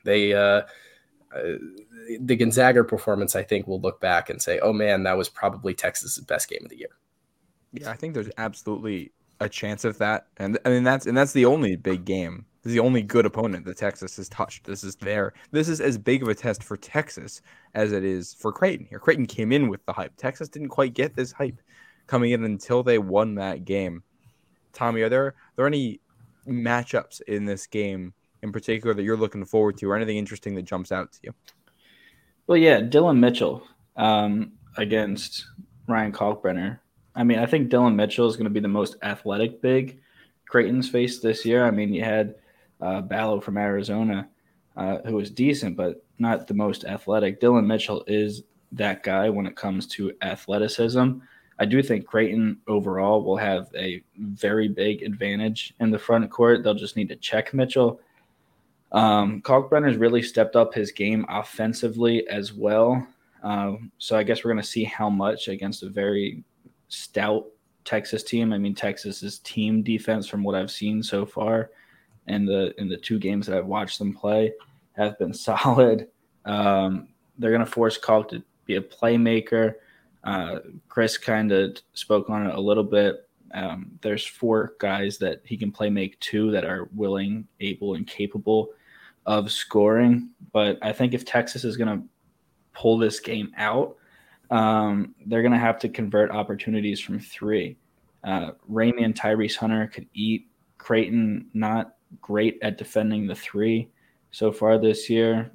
[SPEAKER 2] The Gonzaga performance, I think, will look back and say, oh man, that was probably Texas's best game of the year.
[SPEAKER 1] Yeah, I think there's absolutely a chance of that. And I mean, that's the only big game. This is the only good opponent that Texas has touched. This is as big of a test for Texas as it is for Creighton here. Creighton came in with the hype. Texas didn't quite get this hype coming in until they won that game. Tommy, are there any matchups in this game in particular that you're looking forward to, or anything interesting that jumps out to you?
[SPEAKER 3] Well, yeah, Dylan Mitchell against Ryan Kalkbrenner. I mean, I think Dylan Mitchell is going to be the most athletic big Creighton's faced this year. I mean, you had Ballo from Arizona, who was decent, but not the most athletic. Dylan Mitchell is that guy when it comes to athleticism. I do think Creighton overall will have a very big advantage in the front court. They'll just need to check Mitchell. Kalkbrenner's really stepped up his game offensively as well. So I guess we're going to see how much against a very stout Texas team. I mean, Texas's team defense, from what I've seen so far, and in the 2 games that I've watched them play, have been solid. They're going to force Kalk to be a playmaker. Chris kind of spoke on it a little bit. There's 4 guys that he can play make 2 that are willing, able, and capable of scoring. But I think if Texas is going to pull this game out, they're going to have to convert opportunities from 3. Ramey and Tyrese Hunter could eat. Creighton not great at defending the 3 so far this year.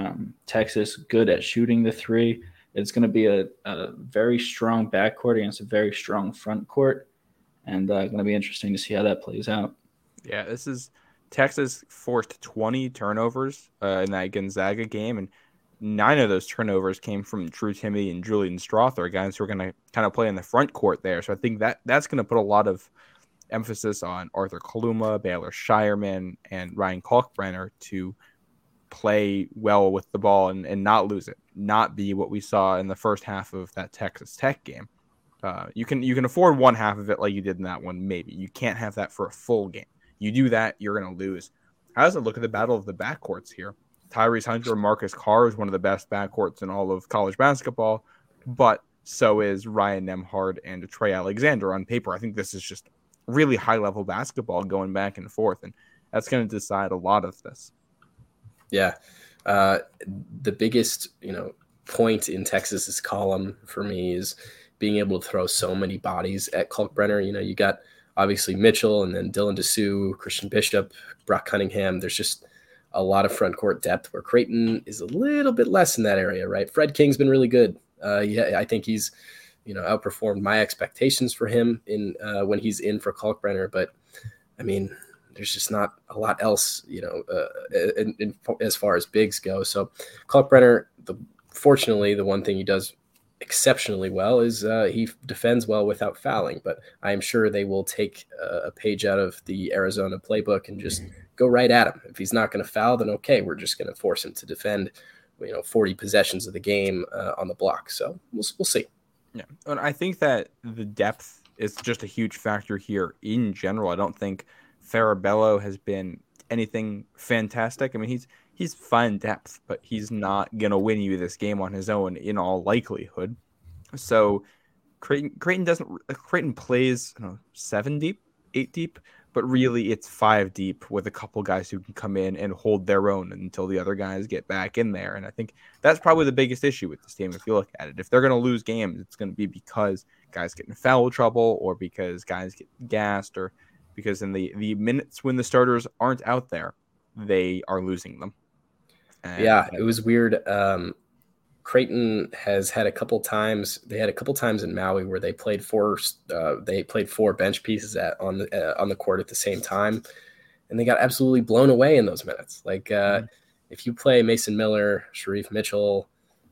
[SPEAKER 3] Texas good at shooting the 3. It's going to be a very strong backcourt against a very strong front court, and going to be interesting to see how that plays out.
[SPEAKER 1] Yeah, this is Texas forced 20 turnovers in that Gonzaga game, and 9 of those turnovers came from Drew Timme and Julian Strother, guys who are going to kind of play in the front court there. So I think that's going to put a lot of emphasis on Arthur Kaluma, Baylor Shireman, and Ryan Kalkbrenner to play well with the ball and not lose it, not be what we saw in the first half of that Texas Tech game. You can afford one half of it like you did in that one, maybe. You can't have that for a full game. You do that, you're going to lose. How does it look at the battle of the backcourts here? Tyrese Hunter and Marcus Carr is one of the best backcourts in all of college basketball, but so is Ryan Nembhard and Trey Alexander on paper. I think this is just really high-level basketball going back and forth, and that's going to decide a lot of this.
[SPEAKER 2] Yeah. The biggest, point in Texas's column for me is being able to throw so many bodies at Kalkbrenner. You got obviously Mitchell and then Dylan Dessou, Christian Bishop, Brock Cunningham. There's just a lot of front court depth where Creighton is a little bit less in that area, right? Fred King's been really good. I think he's, outperformed my expectations for him in when he's in for Kalkbrenner. But I mean, there's just not a lot else, as far as bigs go. So Kalkbrenner, fortunately, the one thing he does exceptionally well is he defends well without fouling. But I'm sure they will take a page out of the Arizona playbook and just go right at him. If he's not going to foul, then okay, we're just going to force him to defend, 40 possessions of the game on the block. So we'll see.
[SPEAKER 1] Yeah, and I think that the depth is just a huge factor here in general. I don't think Farabello has been anything fantastic. I mean, he's fine depth, but he's not going to win you this game on his own in all likelihood. So Creighton plays 7 deep, 8 deep, but really it's 5 deep with a couple guys who can come in and hold their own until the other guys get back in there. And I think that's probably the biggest issue with this team. If you look at it, if they're going to lose games, it's going to be because guys get in foul trouble or because guys get gassed or because in the minutes when the starters aren't out there, they are losing them.
[SPEAKER 2] And it was weird. Creighton has had a couple times. They had a couple times in Maui where they played four bench pieces on the court at the same time, and they got absolutely blown away in those minutes. Like if you play Mason Miller, Sharif Mitchell,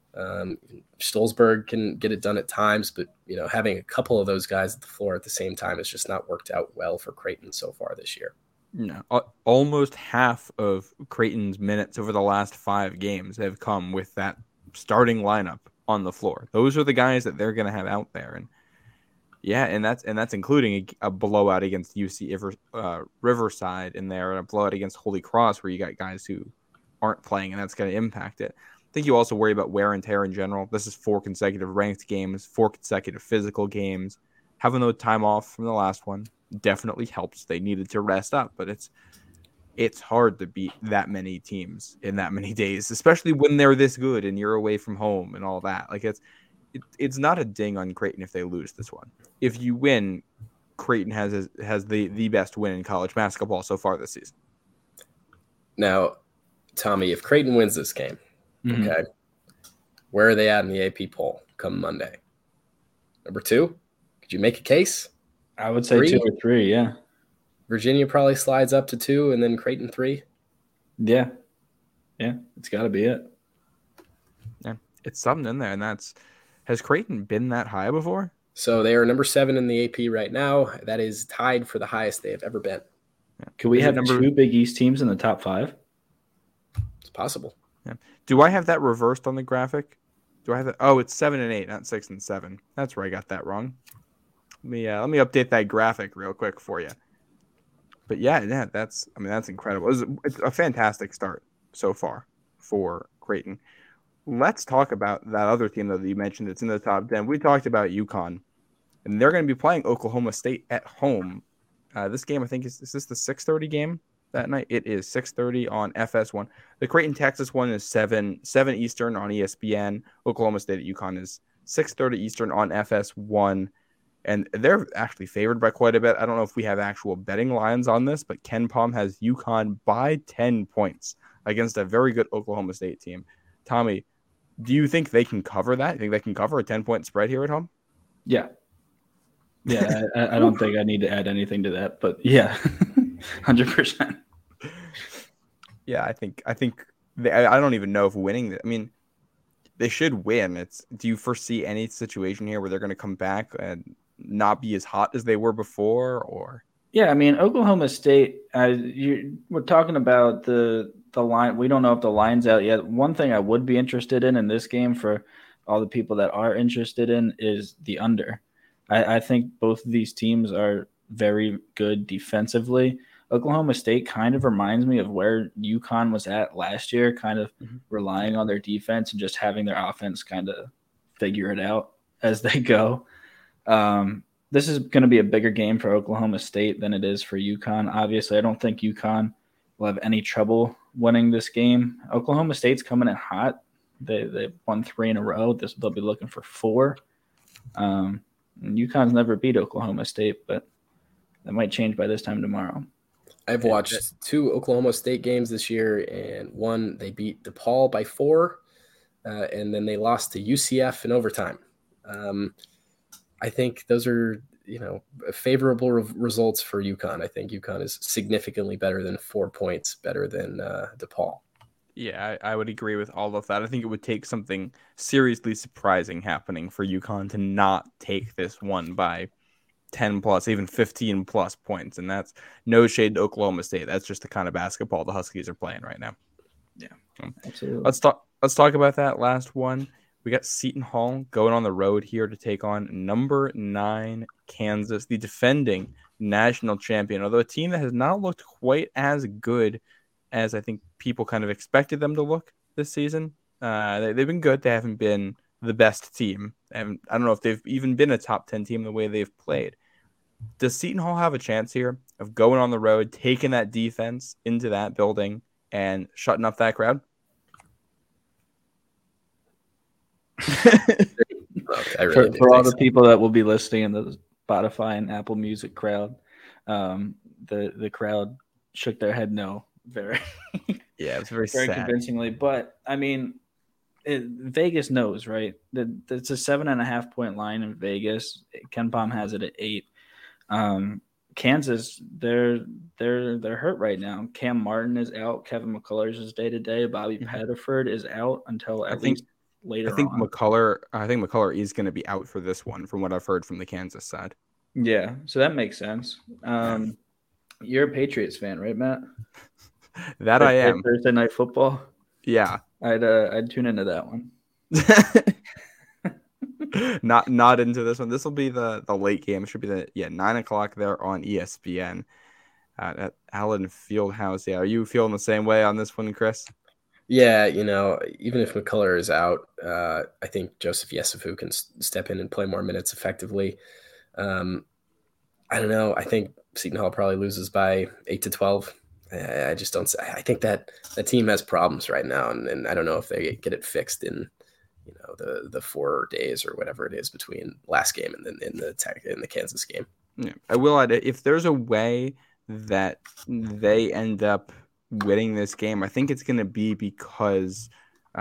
[SPEAKER 2] Stolzberg can get it done at times, but having a couple of those guys at the floor at the same time has just not worked out well for Creighton so far this year.
[SPEAKER 1] No, almost half of Creighton's minutes over the last 5 games have come with that starting lineup on the floor. Those are the guys that they're going to have out there, and that's including a blowout against UC Riverside in there, and a blowout against Holy Cross, where you got guys who aren't playing, and that's going to impact it. I think you also worry about wear and tear in general. This is 4 consecutive ranked games, 4 consecutive physical games. Having no time off from the last one definitely helps. They needed to rest up, but it's hard to beat that many teams in that many days, especially when they're this good and you're away from home and all that. Like it's not a ding on Creighton if they lose this one. If you win, Creighton has the best win in college basketball so far this season.
[SPEAKER 2] Now, Tommy, if Creighton wins this game, okay, where are they at in the AP poll come Monday? Number 2? Could you make a case?
[SPEAKER 3] I would say 2 or 3, yeah.
[SPEAKER 2] Virginia probably slides up to 2, and then Creighton 3.
[SPEAKER 3] Yeah, it's got to be it.
[SPEAKER 1] Yeah, it's something in there, and has Creighton been that high before?
[SPEAKER 2] So they are number 7 in the AP right now. That is tied for the highest they have ever been.
[SPEAKER 3] Yeah. Could we have 2 Big East teams in the top 5?
[SPEAKER 2] It's possible.
[SPEAKER 1] Yeah. Do I have that reversed on the graphic? Do I have that? Oh, it's 7 and 8, not 6 and 7. That's where I got that wrong. Let me update that graphic real quick for you. But yeah, that's incredible. It's a fantastic start so far for Creighton. Let's talk about that other team though that you mentioned that's in the top 10. We talked about UConn, and they're going to be playing Oklahoma State at home. This game, I think, is this the 6:30 game that night? It is 6:30 on FS1. The Creighton Texas one is 7 Eastern on ESPN. Oklahoma State at UConn is 6:30 Eastern on FS1. And they're actually favored by quite a bit. I don't know if we have actual betting lines on this, but KenPom has UConn by 10 points against a very good Oklahoma State team. Tommy, do you think they can cover that? You think they can cover a 10-point spread here at home?
[SPEAKER 3] Yeah. Yeah, I don't think I need to add anything to that, but yeah, 100%.
[SPEAKER 1] Yeah, I think I don't even know if winning. I mean, they should win. Do you foresee any situation here where they're going to come back and not be as hot as they were before? Or
[SPEAKER 3] yeah, I mean, Oklahoma State. We're talking about the line. We don't know if the line's out yet. One thing I would be interested in this game for all the people that are interested in is the under. I think both of these teams are very good defensively. Oklahoma State kind of reminds me of where UConn was at last year, kind of relying on their defense and just having their offense kind of figure it out as they go. This is going to be a bigger game for Oklahoma State than it is for UConn. Obviously, I don't think UConn will have any trouble winning this game. Oklahoma State's coming in hot. They won 3 in a row. They'll be looking for 4. UConn's never beat Oklahoma State, but that might change by this time tomorrow.
[SPEAKER 2] I've watched 2 Oklahoma State games this year, and one they beat DePaul by 4, and then they lost to UCF in overtime. I think those are favorable results for UConn. I think UConn is significantly better than 4 points better than DePaul.
[SPEAKER 1] Yeah, I would agree with all of that. I think it would take something seriously surprising happening for UConn to not take this one by 10 plus, even 15 plus points. And that's no shade to Oklahoma State. That's just the kind of basketball the Huskies are playing right now.
[SPEAKER 3] Yeah, absolutely.
[SPEAKER 1] Let's talk about that last one. We got Seton Hall going on the road here to take on number 9 Kansas, the defending national champion, although a team that has not looked quite as good as I think people kind of expected them to look this season. They've been good. They haven't been the best team. And I don't know if they've even been a top 10 team the way they've played. Does Seton Hall have a chance here of going on the road, taking that defense into that building and shutting up that crowd?
[SPEAKER 3] For all the people that will be listening in the Spotify and Apple Music crowd, the crowd shook their head no. Very
[SPEAKER 1] it's very
[SPEAKER 3] sad. Convincingly. But I mean, Vegas knows, right? It's a 7.5 point line in Vegas. KenPom has it at 8. Kansas, they're hurt right now. Cam Martin is out. Kevin McCullers is day to day. Bobby Pettiford is out until at least later on.
[SPEAKER 1] I think McCullers is going to be out for this one, from what I've heard from the Kansas side.
[SPEAKER 3] Yeah, so that makes sense. You're a Patriots fan, right, Matt?
[SPEAKER 1] That I am.
[SPEAKER 3] Thursday Night Football.
[SPEAKER 1] Yeah,
[SPEAKER 3] I'd tune into that one.
[SPEAKER 1] Not into this one. This will be the late game. It should be 9:00 there on ESPN at Allen Fieldhouse. Yeah, are you feeling the same way on this one, Chris?
[SPEAKER 2] Yeah, even if McCullers is out, I think Joseph Yesufu can step in and play more minutes effectively. I don't know. I think Seton Hall probably loses by 8 to 12. I just don't. I think that team has problems right now, and I don't know if they get it fixed in the 4 days or whatever it is between last game and then in the Kansas game.
[SPEAKER 1] Yeah, I will add, if there's a way that they end up winning this game, I think it's going to be because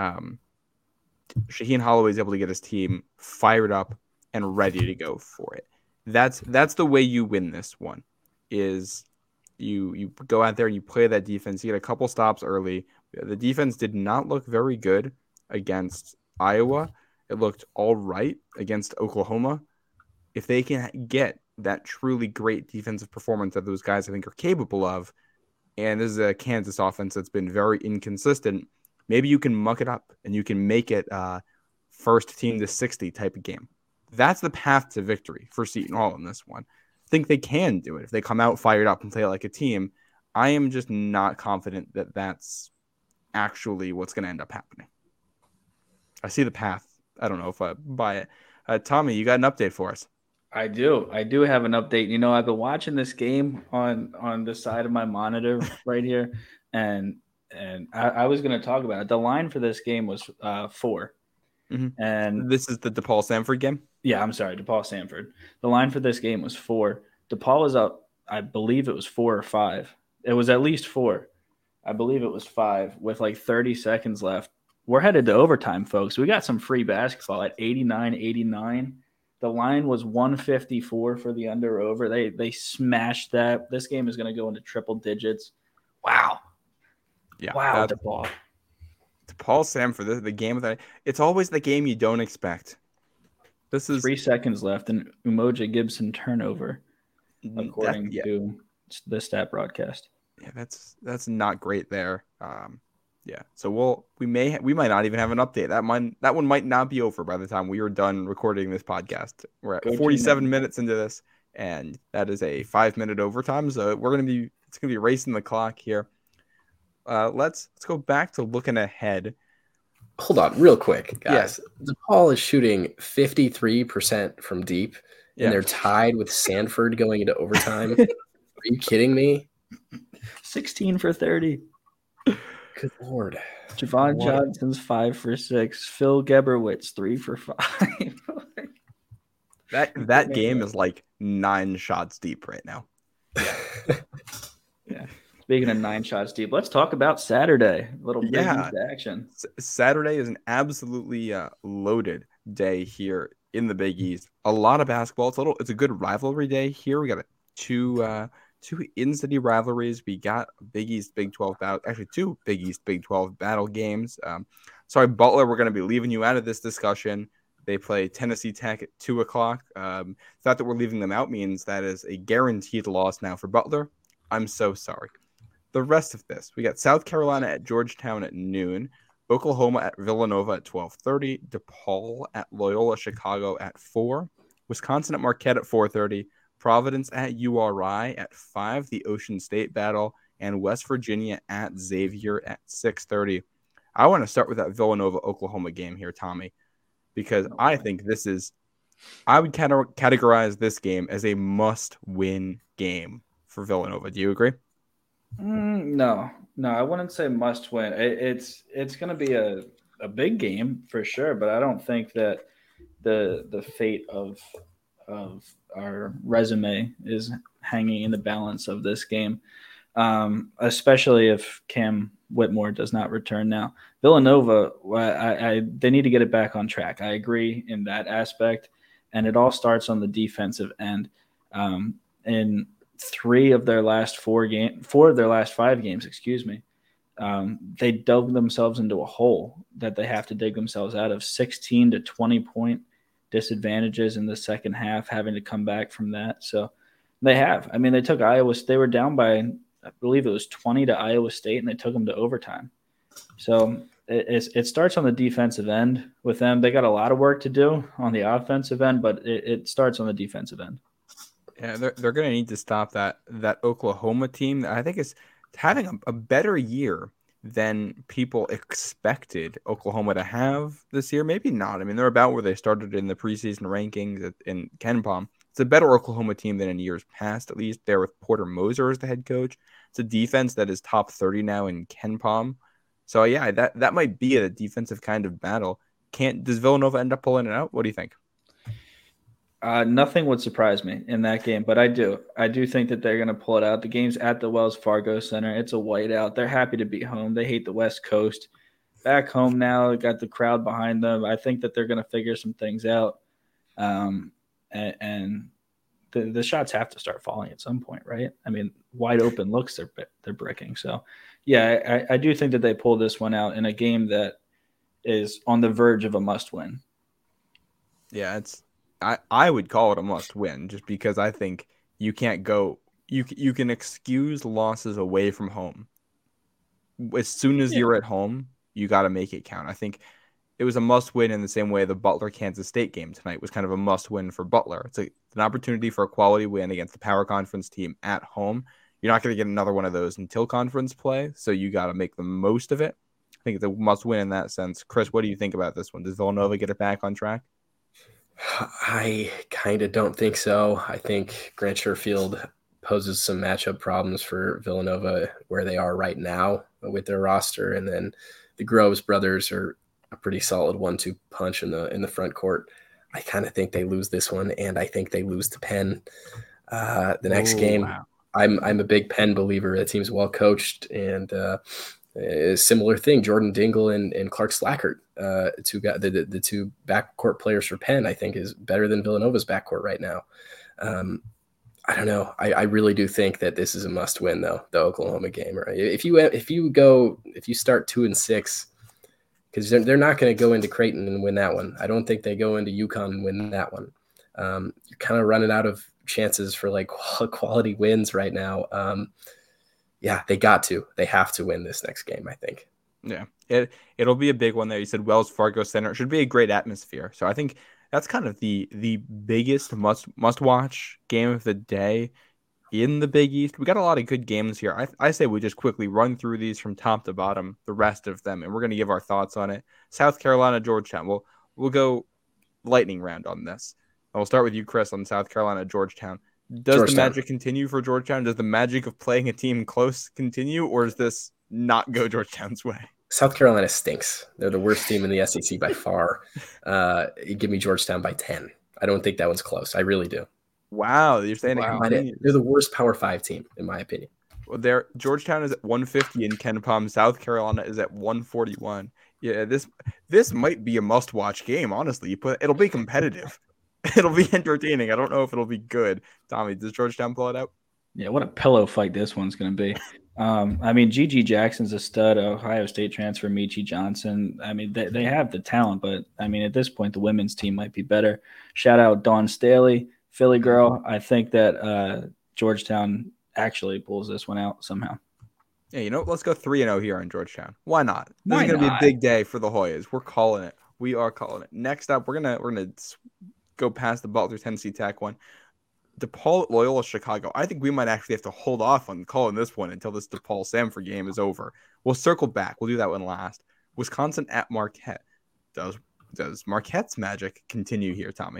[SPEAKER 1] Shaheen Holloway is able to get his team fired up and ready to go for it. That's the way you win this one. Is you go out there and you play that defense. You get a couple stops early. The defense did not look very good against Iowa. It looked all right against Oklahoma. If they can get that truly great defensive performance that those guys I think are capable of, and this is a Kansas offense that's been very inconsistent, maybe you can muck it up and you can make it first team to 60 type of game. That's the path to victory for Seton Hall in this one. I think they can do it if they come out fired up and play like a team. I am just not confident that that's actually what's going to end up happening. I see the path. I don't know if I buy it. Tommy, you got an update for us?
[SPEAKER 3] I do have an update. I've been watching this game on the side of my monitor right here, and I was going to talk about it. The line for this game was 4.
[SPEAKER 1] Mm-hmm.
[SPEAKER 3] And
[SPEAKER 1] this is the DePaul Samford game?
[SPEAKER 3] Yeah, I'm sorry, DePaul Samford. The line for this game was 4. DePaul is up, I believe it was 4 or 5. It was at least 4. I believe it was 5 with like 30 seconds left. We're headed to overtime, folks. We got some free basketball at 89-89. The line was 154 for the under-over. They smashed that. This game is going to go into triple digits. Wow.
[SPEAKER 1] Yeah.
[SPEAKER 3] Wow, DePaul.
[SPEAKER 1] DePaul Samford, the game of that. It's always the game you don't expect. This is
[SPEAKER 3] 3 seconds left, and Umoja Gibson turnover, according to the stat broadcast.
[SPEAKER 1] Yeah, that's not great there. Yeah, so we might not even have an update. That one might not be over by the time we are done recording this podcast. We're at 47 minutes into this, and that is a 5-minute overtime. So it's gonna be racing the clock here. Let's go back to looking ahead.
[SPEAKER 2] Hold on, real quick, guys. Yeah. DePaul is shooting 53% from deep, and they're tied with Sanford going into overtime. Are you kidding me?
[SPEAKER 3] 16 for 30.
[SPEAKER 2] Good Lord.
[SPEAKER 3] Javon Johnson's 5 for 6. Phil Geberwitz 3 for 5.
[SPEAKER 1] that game is like 9 shots deep right now.
[SPEAKER 3] Yeah. Speaking of 9 shots deep, let's talk about Saturday. A little Big East action.
[SPEAKER 1] Saturday is an absolutely loaded day here in the Big East. A lot of basketball. It's a good rivalry day here. We got two in-city rivalries. We got Big East Big 12 battle. Actually, 2 Big East Big 12 battle games. Sorry, Butler. We're going to be leaving you out of this discussion. They play Tennessee Tech at 2:00. The fact that we're leaving them out means that is a guaranteed loss now for Butler. I'm so sorry. The rest of this, we got South Carolina at Georgetown at noon, Oklahoma at Villanova at 12:30, DePaul at Loyola Chicago at 4, Wisconsin at Marquette at 4:30, Providence at URI at 5, the Ocean State battle, and West Virginia at Xavier at 6:30. I want to start with that Villanova-Oklahoma game here, Tommy, because I think I would categorize this game as a must-win game for Villanova. Do you agree?
[SPEAKER 3] No, I wouldn't say must win. It's going to be a big game for sure, but I don't think that the fate of our resume is hanging in the balance of this game, especially if Cam Whitmore does not return now. Villanova, they need to get it back on track. I agree in that aspect, and it all starts on the defensive end. In four of their last 5 games, they dug themselves into a hole that they have to dig themselves out of. 16 to 20 point disadvantages in the second half, having to come back from that. So they have. I mean, they took Iowa. They were down by, I believe it was 20 to Iowa State, and they took them to overtime. So it starts on the defensive end with them. They got a lot of work to do on the offensive end, but it starts on the defensive end.
[SPEAKER 1] Yeah, they're going to need to stop that Oklahoma team that I think is having a better year than people expected Oklahoma to have this year. Maybe not. I mean, they're about where they started in the preseason rankings in KenPom. It's a better Oklahoma team than in years past, at least. There with Porter Moser as the head coach. It's a defense that is top 30 now in KenPom. So, yeah, that might be a defensive kind of battle. Does Villanova end up pulling it out? What do you think?
[SPEAKER 3] Nothing would surprise me in that game, but I do think that they're going to pull it out. The game's at the Wells Fargo Center. It's a whiteout. They're happy to be home. They hate the West Coast. Back home now, got the crowd behind them. I think that they're going to figure some things out. And the shots have to start falling at some point, right? I mean, wide open looks they're bricking. So, yeah, I do think that they pull this one out in a game that is on the verge of a must-win.
[SPEAKER 1] Yeah, I would call it a must-win just because I think you can't go – you can excuse losses away from home. As soon as you're at home, you got to make it count. I think it was a must-win in the same way the Butler-Kansas State game tonight was kind of a must-win for Butler. It's an opportunity for a quality win against the Power Conference team at home. You're not going to get another one of those until conference play, so you got to make the most of it. I think it's a must-win in that sense. Chris, what do you think about this one? Does Villanova get it back on track?
[SPEAKER 2] I kind of don't think so. I think Grant Sherfield poses some matchup problems for Villanova where they are right now with their roster. And then the Groves brothers are a pretty solid 1-2 punch in the front court. I kind of think they lose this one, and I think they lose to Penn the next game. Wow. I'm a big Penn believer. The team's well coached, and a similar thing. Jordan Dingle and Clark Slackert, the two backcourt players for Penn, I think is better than Villanova's backcourt right now. I don't know. I really do think that this is a must win though, the Oklahoma game. Right? If you start 2-6, because they're not going to go into Creighton and win that one. I don't think they go into UConn and win that one. You're kind of running out of chances for like quality wins right now. Yeah, they have to win this next game, I think.
[SPEAKER 1] Yeah, it'll be a big one there. You said Wells Fargo Center. It should be a great atmosphere. So I think that's kind of the biggest must watch game of the day in the Big East. We got a lot of good games here. I say we just quickly run through these from top to bottom, the rest of them, and we're going to give our thoughts on it. South Carolina, Georgetown. We'll go lightning round on this. And we'll start with you, Chris, on South Carolina, Georgetown. Does the magic continue for Georgetown? Does the magic of playing a team close continue, or does this not go Georgetown's way?
[SPEAKER 2] South Carolina stinks. They're the worst team in the SEC by far. Give me Georgetown by 10. I don't think that one's close. I really do.
[SPEAKER 1] Wow, you're saying
[SPEAKER 2] they're the worst Power 5 team, in my opinion.
[SPEAKER 1] Well, Georgetown is at 150 in KenPom. South Carolina is at 141. Yeah, this might be a must-watch game, honestly. It'll be competitive. It'll be entertaining. I don't know if it'll be good. Tommy, does Georgetown pull it out?
[SPEAKER 3] Yeah, what a pillow fight this one's going to be. I mean, Gigi Jackson's a stud. Ohio State transfer, Michi Johnson. I mean, they have the talent, but, I mean, at this point, the women's team might be better. Shout out Dawn Staley, Philly girl. I think that Georgetown actually pulls this one out somehow.
[SPEAKER 1] Yeah, let's go 3-0 here on Georgetown. Why not? This is going to be a big day for the Hoyas. We're calling it. We are calling it. Next up, we're gonna go past the Butler Tennessee Tech one. DePaul at Loyola Chicago. I think we might actually have to hold off on calling this one until this DePaul Samford game is over. We'll circle back. We'll do that one last. Wisconsin at Marquette. Does Marquette's magic continue here, Tommy?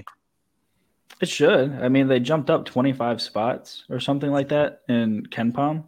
[SPEAKER 3] It should. I mean, they jumped up 25 spots or something like that in KenPom.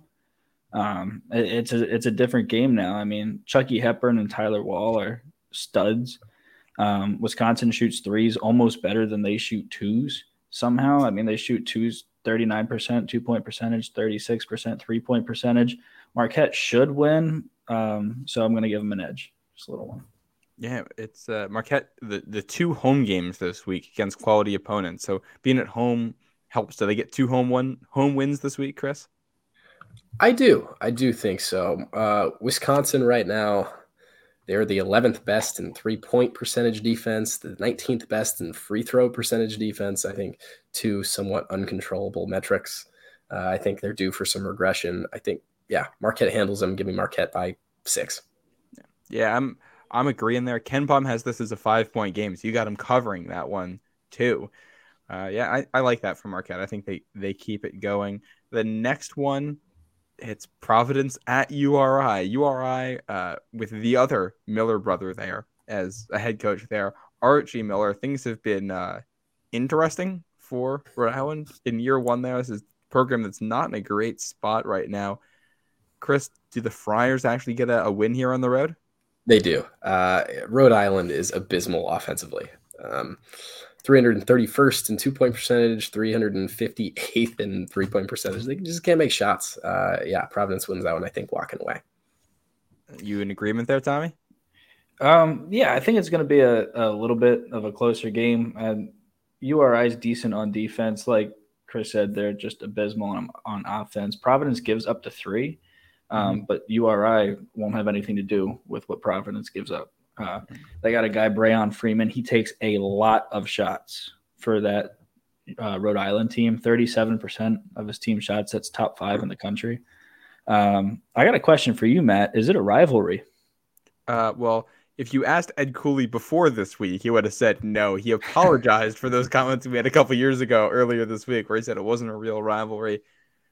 [SPEAKER 3] It's a different game now. I mean, Chucky Hepburn and Tyler Wall are studs. Wisconsin shoots threes almost better than they shoot twos somehow. I mean, they shoot twos 39%, 2-point percentage, 36% 3-point percentage. Marquette should win. So I'm going to give them an edge, just a little one.
[SPEAKER 1] Yeah, it's Marquette, the 2 home games this week against quality opponents. So being at home helps. Do they get 2 home wins this week, Chris?
[SPEAKER 2] I do think so. Wisconsin right now, they're the 11th best in 3-point percentage defense, the 19th best in free throw percentage defense. I think 2 somewhat uncontrollable metrics. I think they're due for some regression. I think, Marquette handles them. Give me Marquette by 6.
[SPEAKER 1] Yeah, I'm agreeing there. KenPom has this as a 5-point game, so you got him covering that one too. I like that for Marquette. I think they keep it going. The next one, it's Providence at URI. URI with the other Miller brother there as a head coach there, Archie Miller. Things have been interesting for Rhode Island in year 1 there. This is a program that's not in a great spot right now. Chris, do the Friars actually get a win here on the road?
[SPEAKER 2] They do. Rhode Island is abysmal offensively. 331st in 2-point percentage, 358th in 3-point percentage. They just can't make shots. Providence wins that one, I think, walking away.
[SPEAKER 1] You in agreement there, Tommy?
[SPEAKER 3] I think it's going to be a little bit of a closer game. URI is decent on defense. Like Chris said, they're just abysmal on offense. Providence gives up to 3, but URI won't have anything to do with what Providence gives up. They got a guy, Brayon Freeman. He takes a lot of shots for that Rhode Island team. 37% of his team shots. That's top 5 in the country. I got a question for you, Matt. Is it a rivalry?
[SPEAKER 1] Well, if you asked Ed Cooley before this week, he would have said no. He apologized for those comments we had a couple years ago, earlier this week, where he said it wasn't a real rivalry.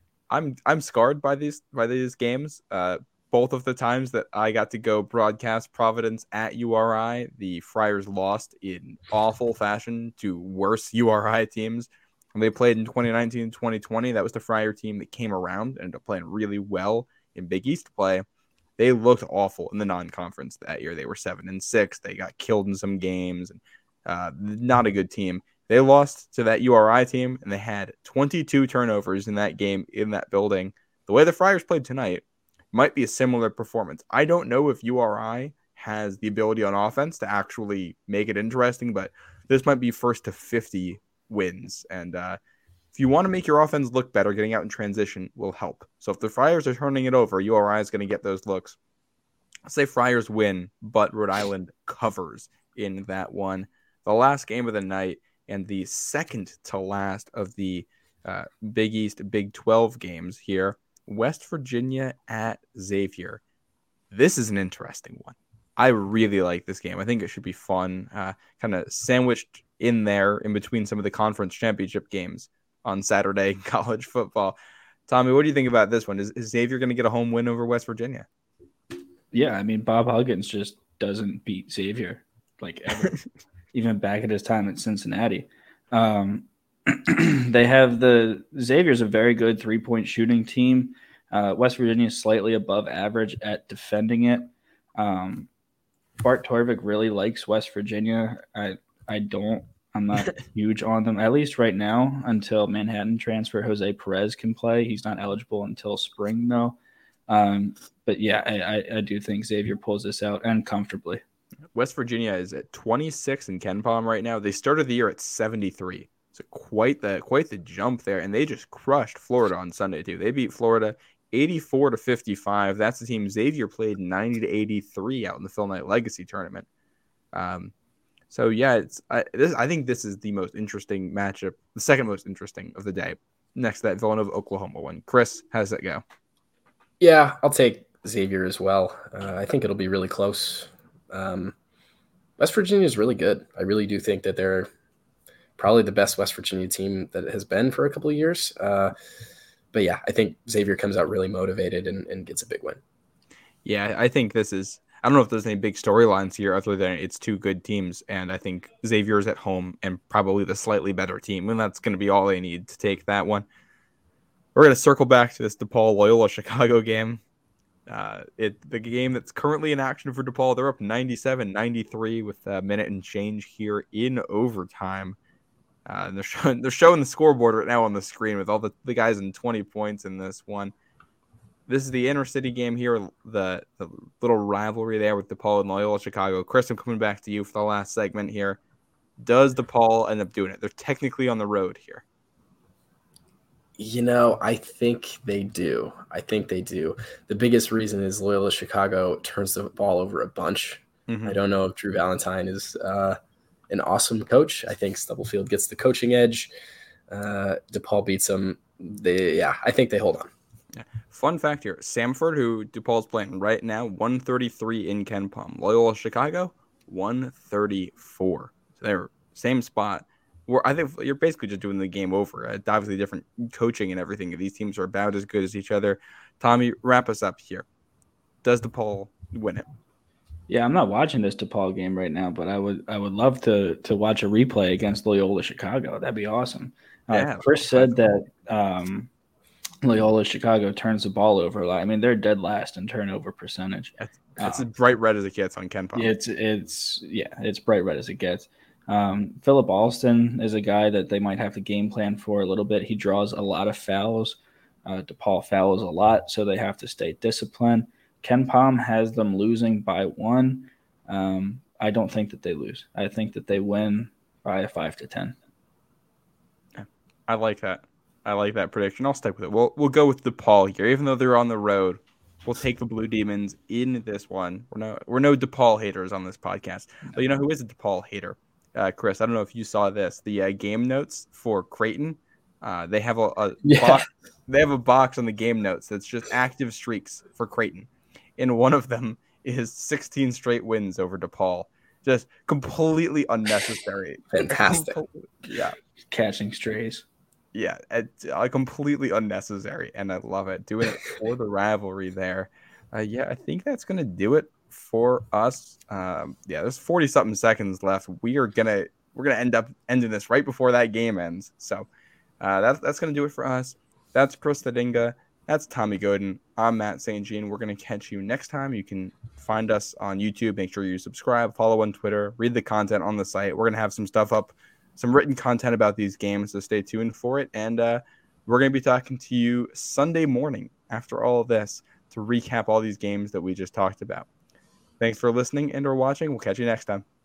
[SPEAKER 1] I'm scarred by these games. Both of the times that I got to go broadcast Providence at URI, the Friars lost in awful fashion to worse URI teams. When they played in 2019 and 2020, that was the Friar team that came around and ended up playing really well in Big East play. They looked awful in the non-conference that year. They were 7-6. They got killed in some games. And not a good team. They lost to that URI team, and they had 22 turnovers in that game in that building. The way the Friars played tonight might be a similar performance. I don't know if URI has the ability on offense to actually make it interesting, but this might be first to 50 wins. And if you want to make your offense look better, getting out in transition will help. So if the Friars are turning it over, URI is going to get those looks. I'll say Friars win, but Rhode Island covers in that one. The last game of the night and the second to last of the Big East Big 12 games here. West Virginia at Xavier. This is an interesting one. I really like this game. I think it should be fun. Kind of sandwiched in there in between some of the conference championship games on Saturday in college football. Tommy, what do you think about this one? Is Xavier going to get a home win over West Virginia?
[SPEAKER 3] Yeah, I mean, Bob Huggins just doesn't beat Xavier, like, ever. Even back at his time at Cincinnati. They have Xavier's a very good 3-point shooting team. West Virginia is slightly above average at defending it. Bart Torvik really likes West Virginia. I don't. I'm not huge on them, at least right now, until Manhattan transfer Jose Perez can play. He's not eligible until spring, though. But yeah, I do think Xavier pulls this out, and comfortably.
[SPEAKER 1] West Virginia is at 26 in KenPom right now. They started the year at 73. So quite the jump there, and they just crushed Florida on Sunday too. They beat Florida 84-55. That's the team Xavier played 90-83 out in the Phil Knight Legacy tournament. So yeah, I think this is the most interesting matchup, the second most interesting of the day. Next to that Villanova Oklahoma one. Chris, how does that go?
[SPEAKER 2] Yeah, I'll take Xavier as well. I think it'll be really close. West Virginia is really good. I really do think that they're probably the best West Virginia team that it has been for a couple of years. But yeah, I think Xavier comes out really motivated and gets a big win.
[SPEAKER 1] Yeah, I think this is – I don't know if there's any big storylines here other than it's two good teams, and I think Xavier's at home and probably the slightly better team, and that's going to be all they need to take that one. We're going to circle back to this DePaul Loyola Chicago game. The game that's currently in action for DePaul, they're up 97-93 with a minute and change here in overtime. And they're showing the scoreboard right now on the screen with all the guys in 20 points in this one. This is the inner city game here, the little rivalry there with DePaul and Loyola Chicago. Chris, I'm coming back to you for the last segment here. Does DePaul end up doing it? They're technically on the road here.
[SPEAKER 2] I think they do. The biggest reason is Loyola Chicago turns the ball over a bunch. I don't know if Drew Valentine is an awesome coach. I think Stubblefield gets the coaching edge. DePaul beats them. I think they hold on.
[SPEAKER 1] Yeah. Fun fact here, Samford, who DePaul's playing right now, 133 in Ken Palm. Loyola Chicago, 134. So they're same spot. I think you're basically just doing the game over. Obviously different coaching and everything. These teams are about as good as each other. Tommy, wrap us up here. Does DePaul win it?
[SPEAKER 3] Yeah, I'm not watching this DePaul game right now, but I would love to watch a replay against Loyola Chicago. That'd be awesome. Chris said that Loyola Chicago turns the ball over a lot. I mean, they're dead last in turnover percentage.
[SPEAKER 1] It's as bright red as it gets on Ken Palm.
[SPEAKER 3] It's bright red as it gets. Philip Alston is a guy that they might have to game plan for a little bit. He draws a lot of fouls. DePaul fouls a lot, so they have to stay disciplined. Ken Palm has them losing by 1. I don't think that they lose. I think that they win by a 5-10.
[SPEAKER 1] I like that. I like that prediction. I'll stick with it. We'll go with DePaul here, even though they're on the road. We'll take the Blue Demons in this one. We're no DePaul haters on this podcast. But you know who is a DePaul hater? Chris, I don't know if you saw this. The game notes for Creighton, they have box. They have a box on the game notes that's just active streaks for Creighton, and one of them is 16 straight wins over DePaul. Just completely unnecessary.
[SPEAKER 2] Fantastic.
[SPEAKER 1] Yeah,
[SPEAKER 3] catching strays.
[SPEAKER 1] Yeah, completely unnecessary, and I love it. Doing it for the rivalry there. I think that's gonna do it for us. There's 40-something seconds left. We're gonna end up ending this right before that game ends. So that's gonna do it for us. That's Chris Thedinga. That's Tommy Godin. I'm Matt St. Jean. We're gonna catch you next time. You can find us on YouTube. Make sure you subscribe, follow on Twitter, read the content on the site. We're gonna have some stuff up, some written content about these games, so stay tuned for it. And we're gonna be talking to you Sunday morning after all of this to recap all these games that we just talked about. Thanks for listening and or watching. We'll catch you next time.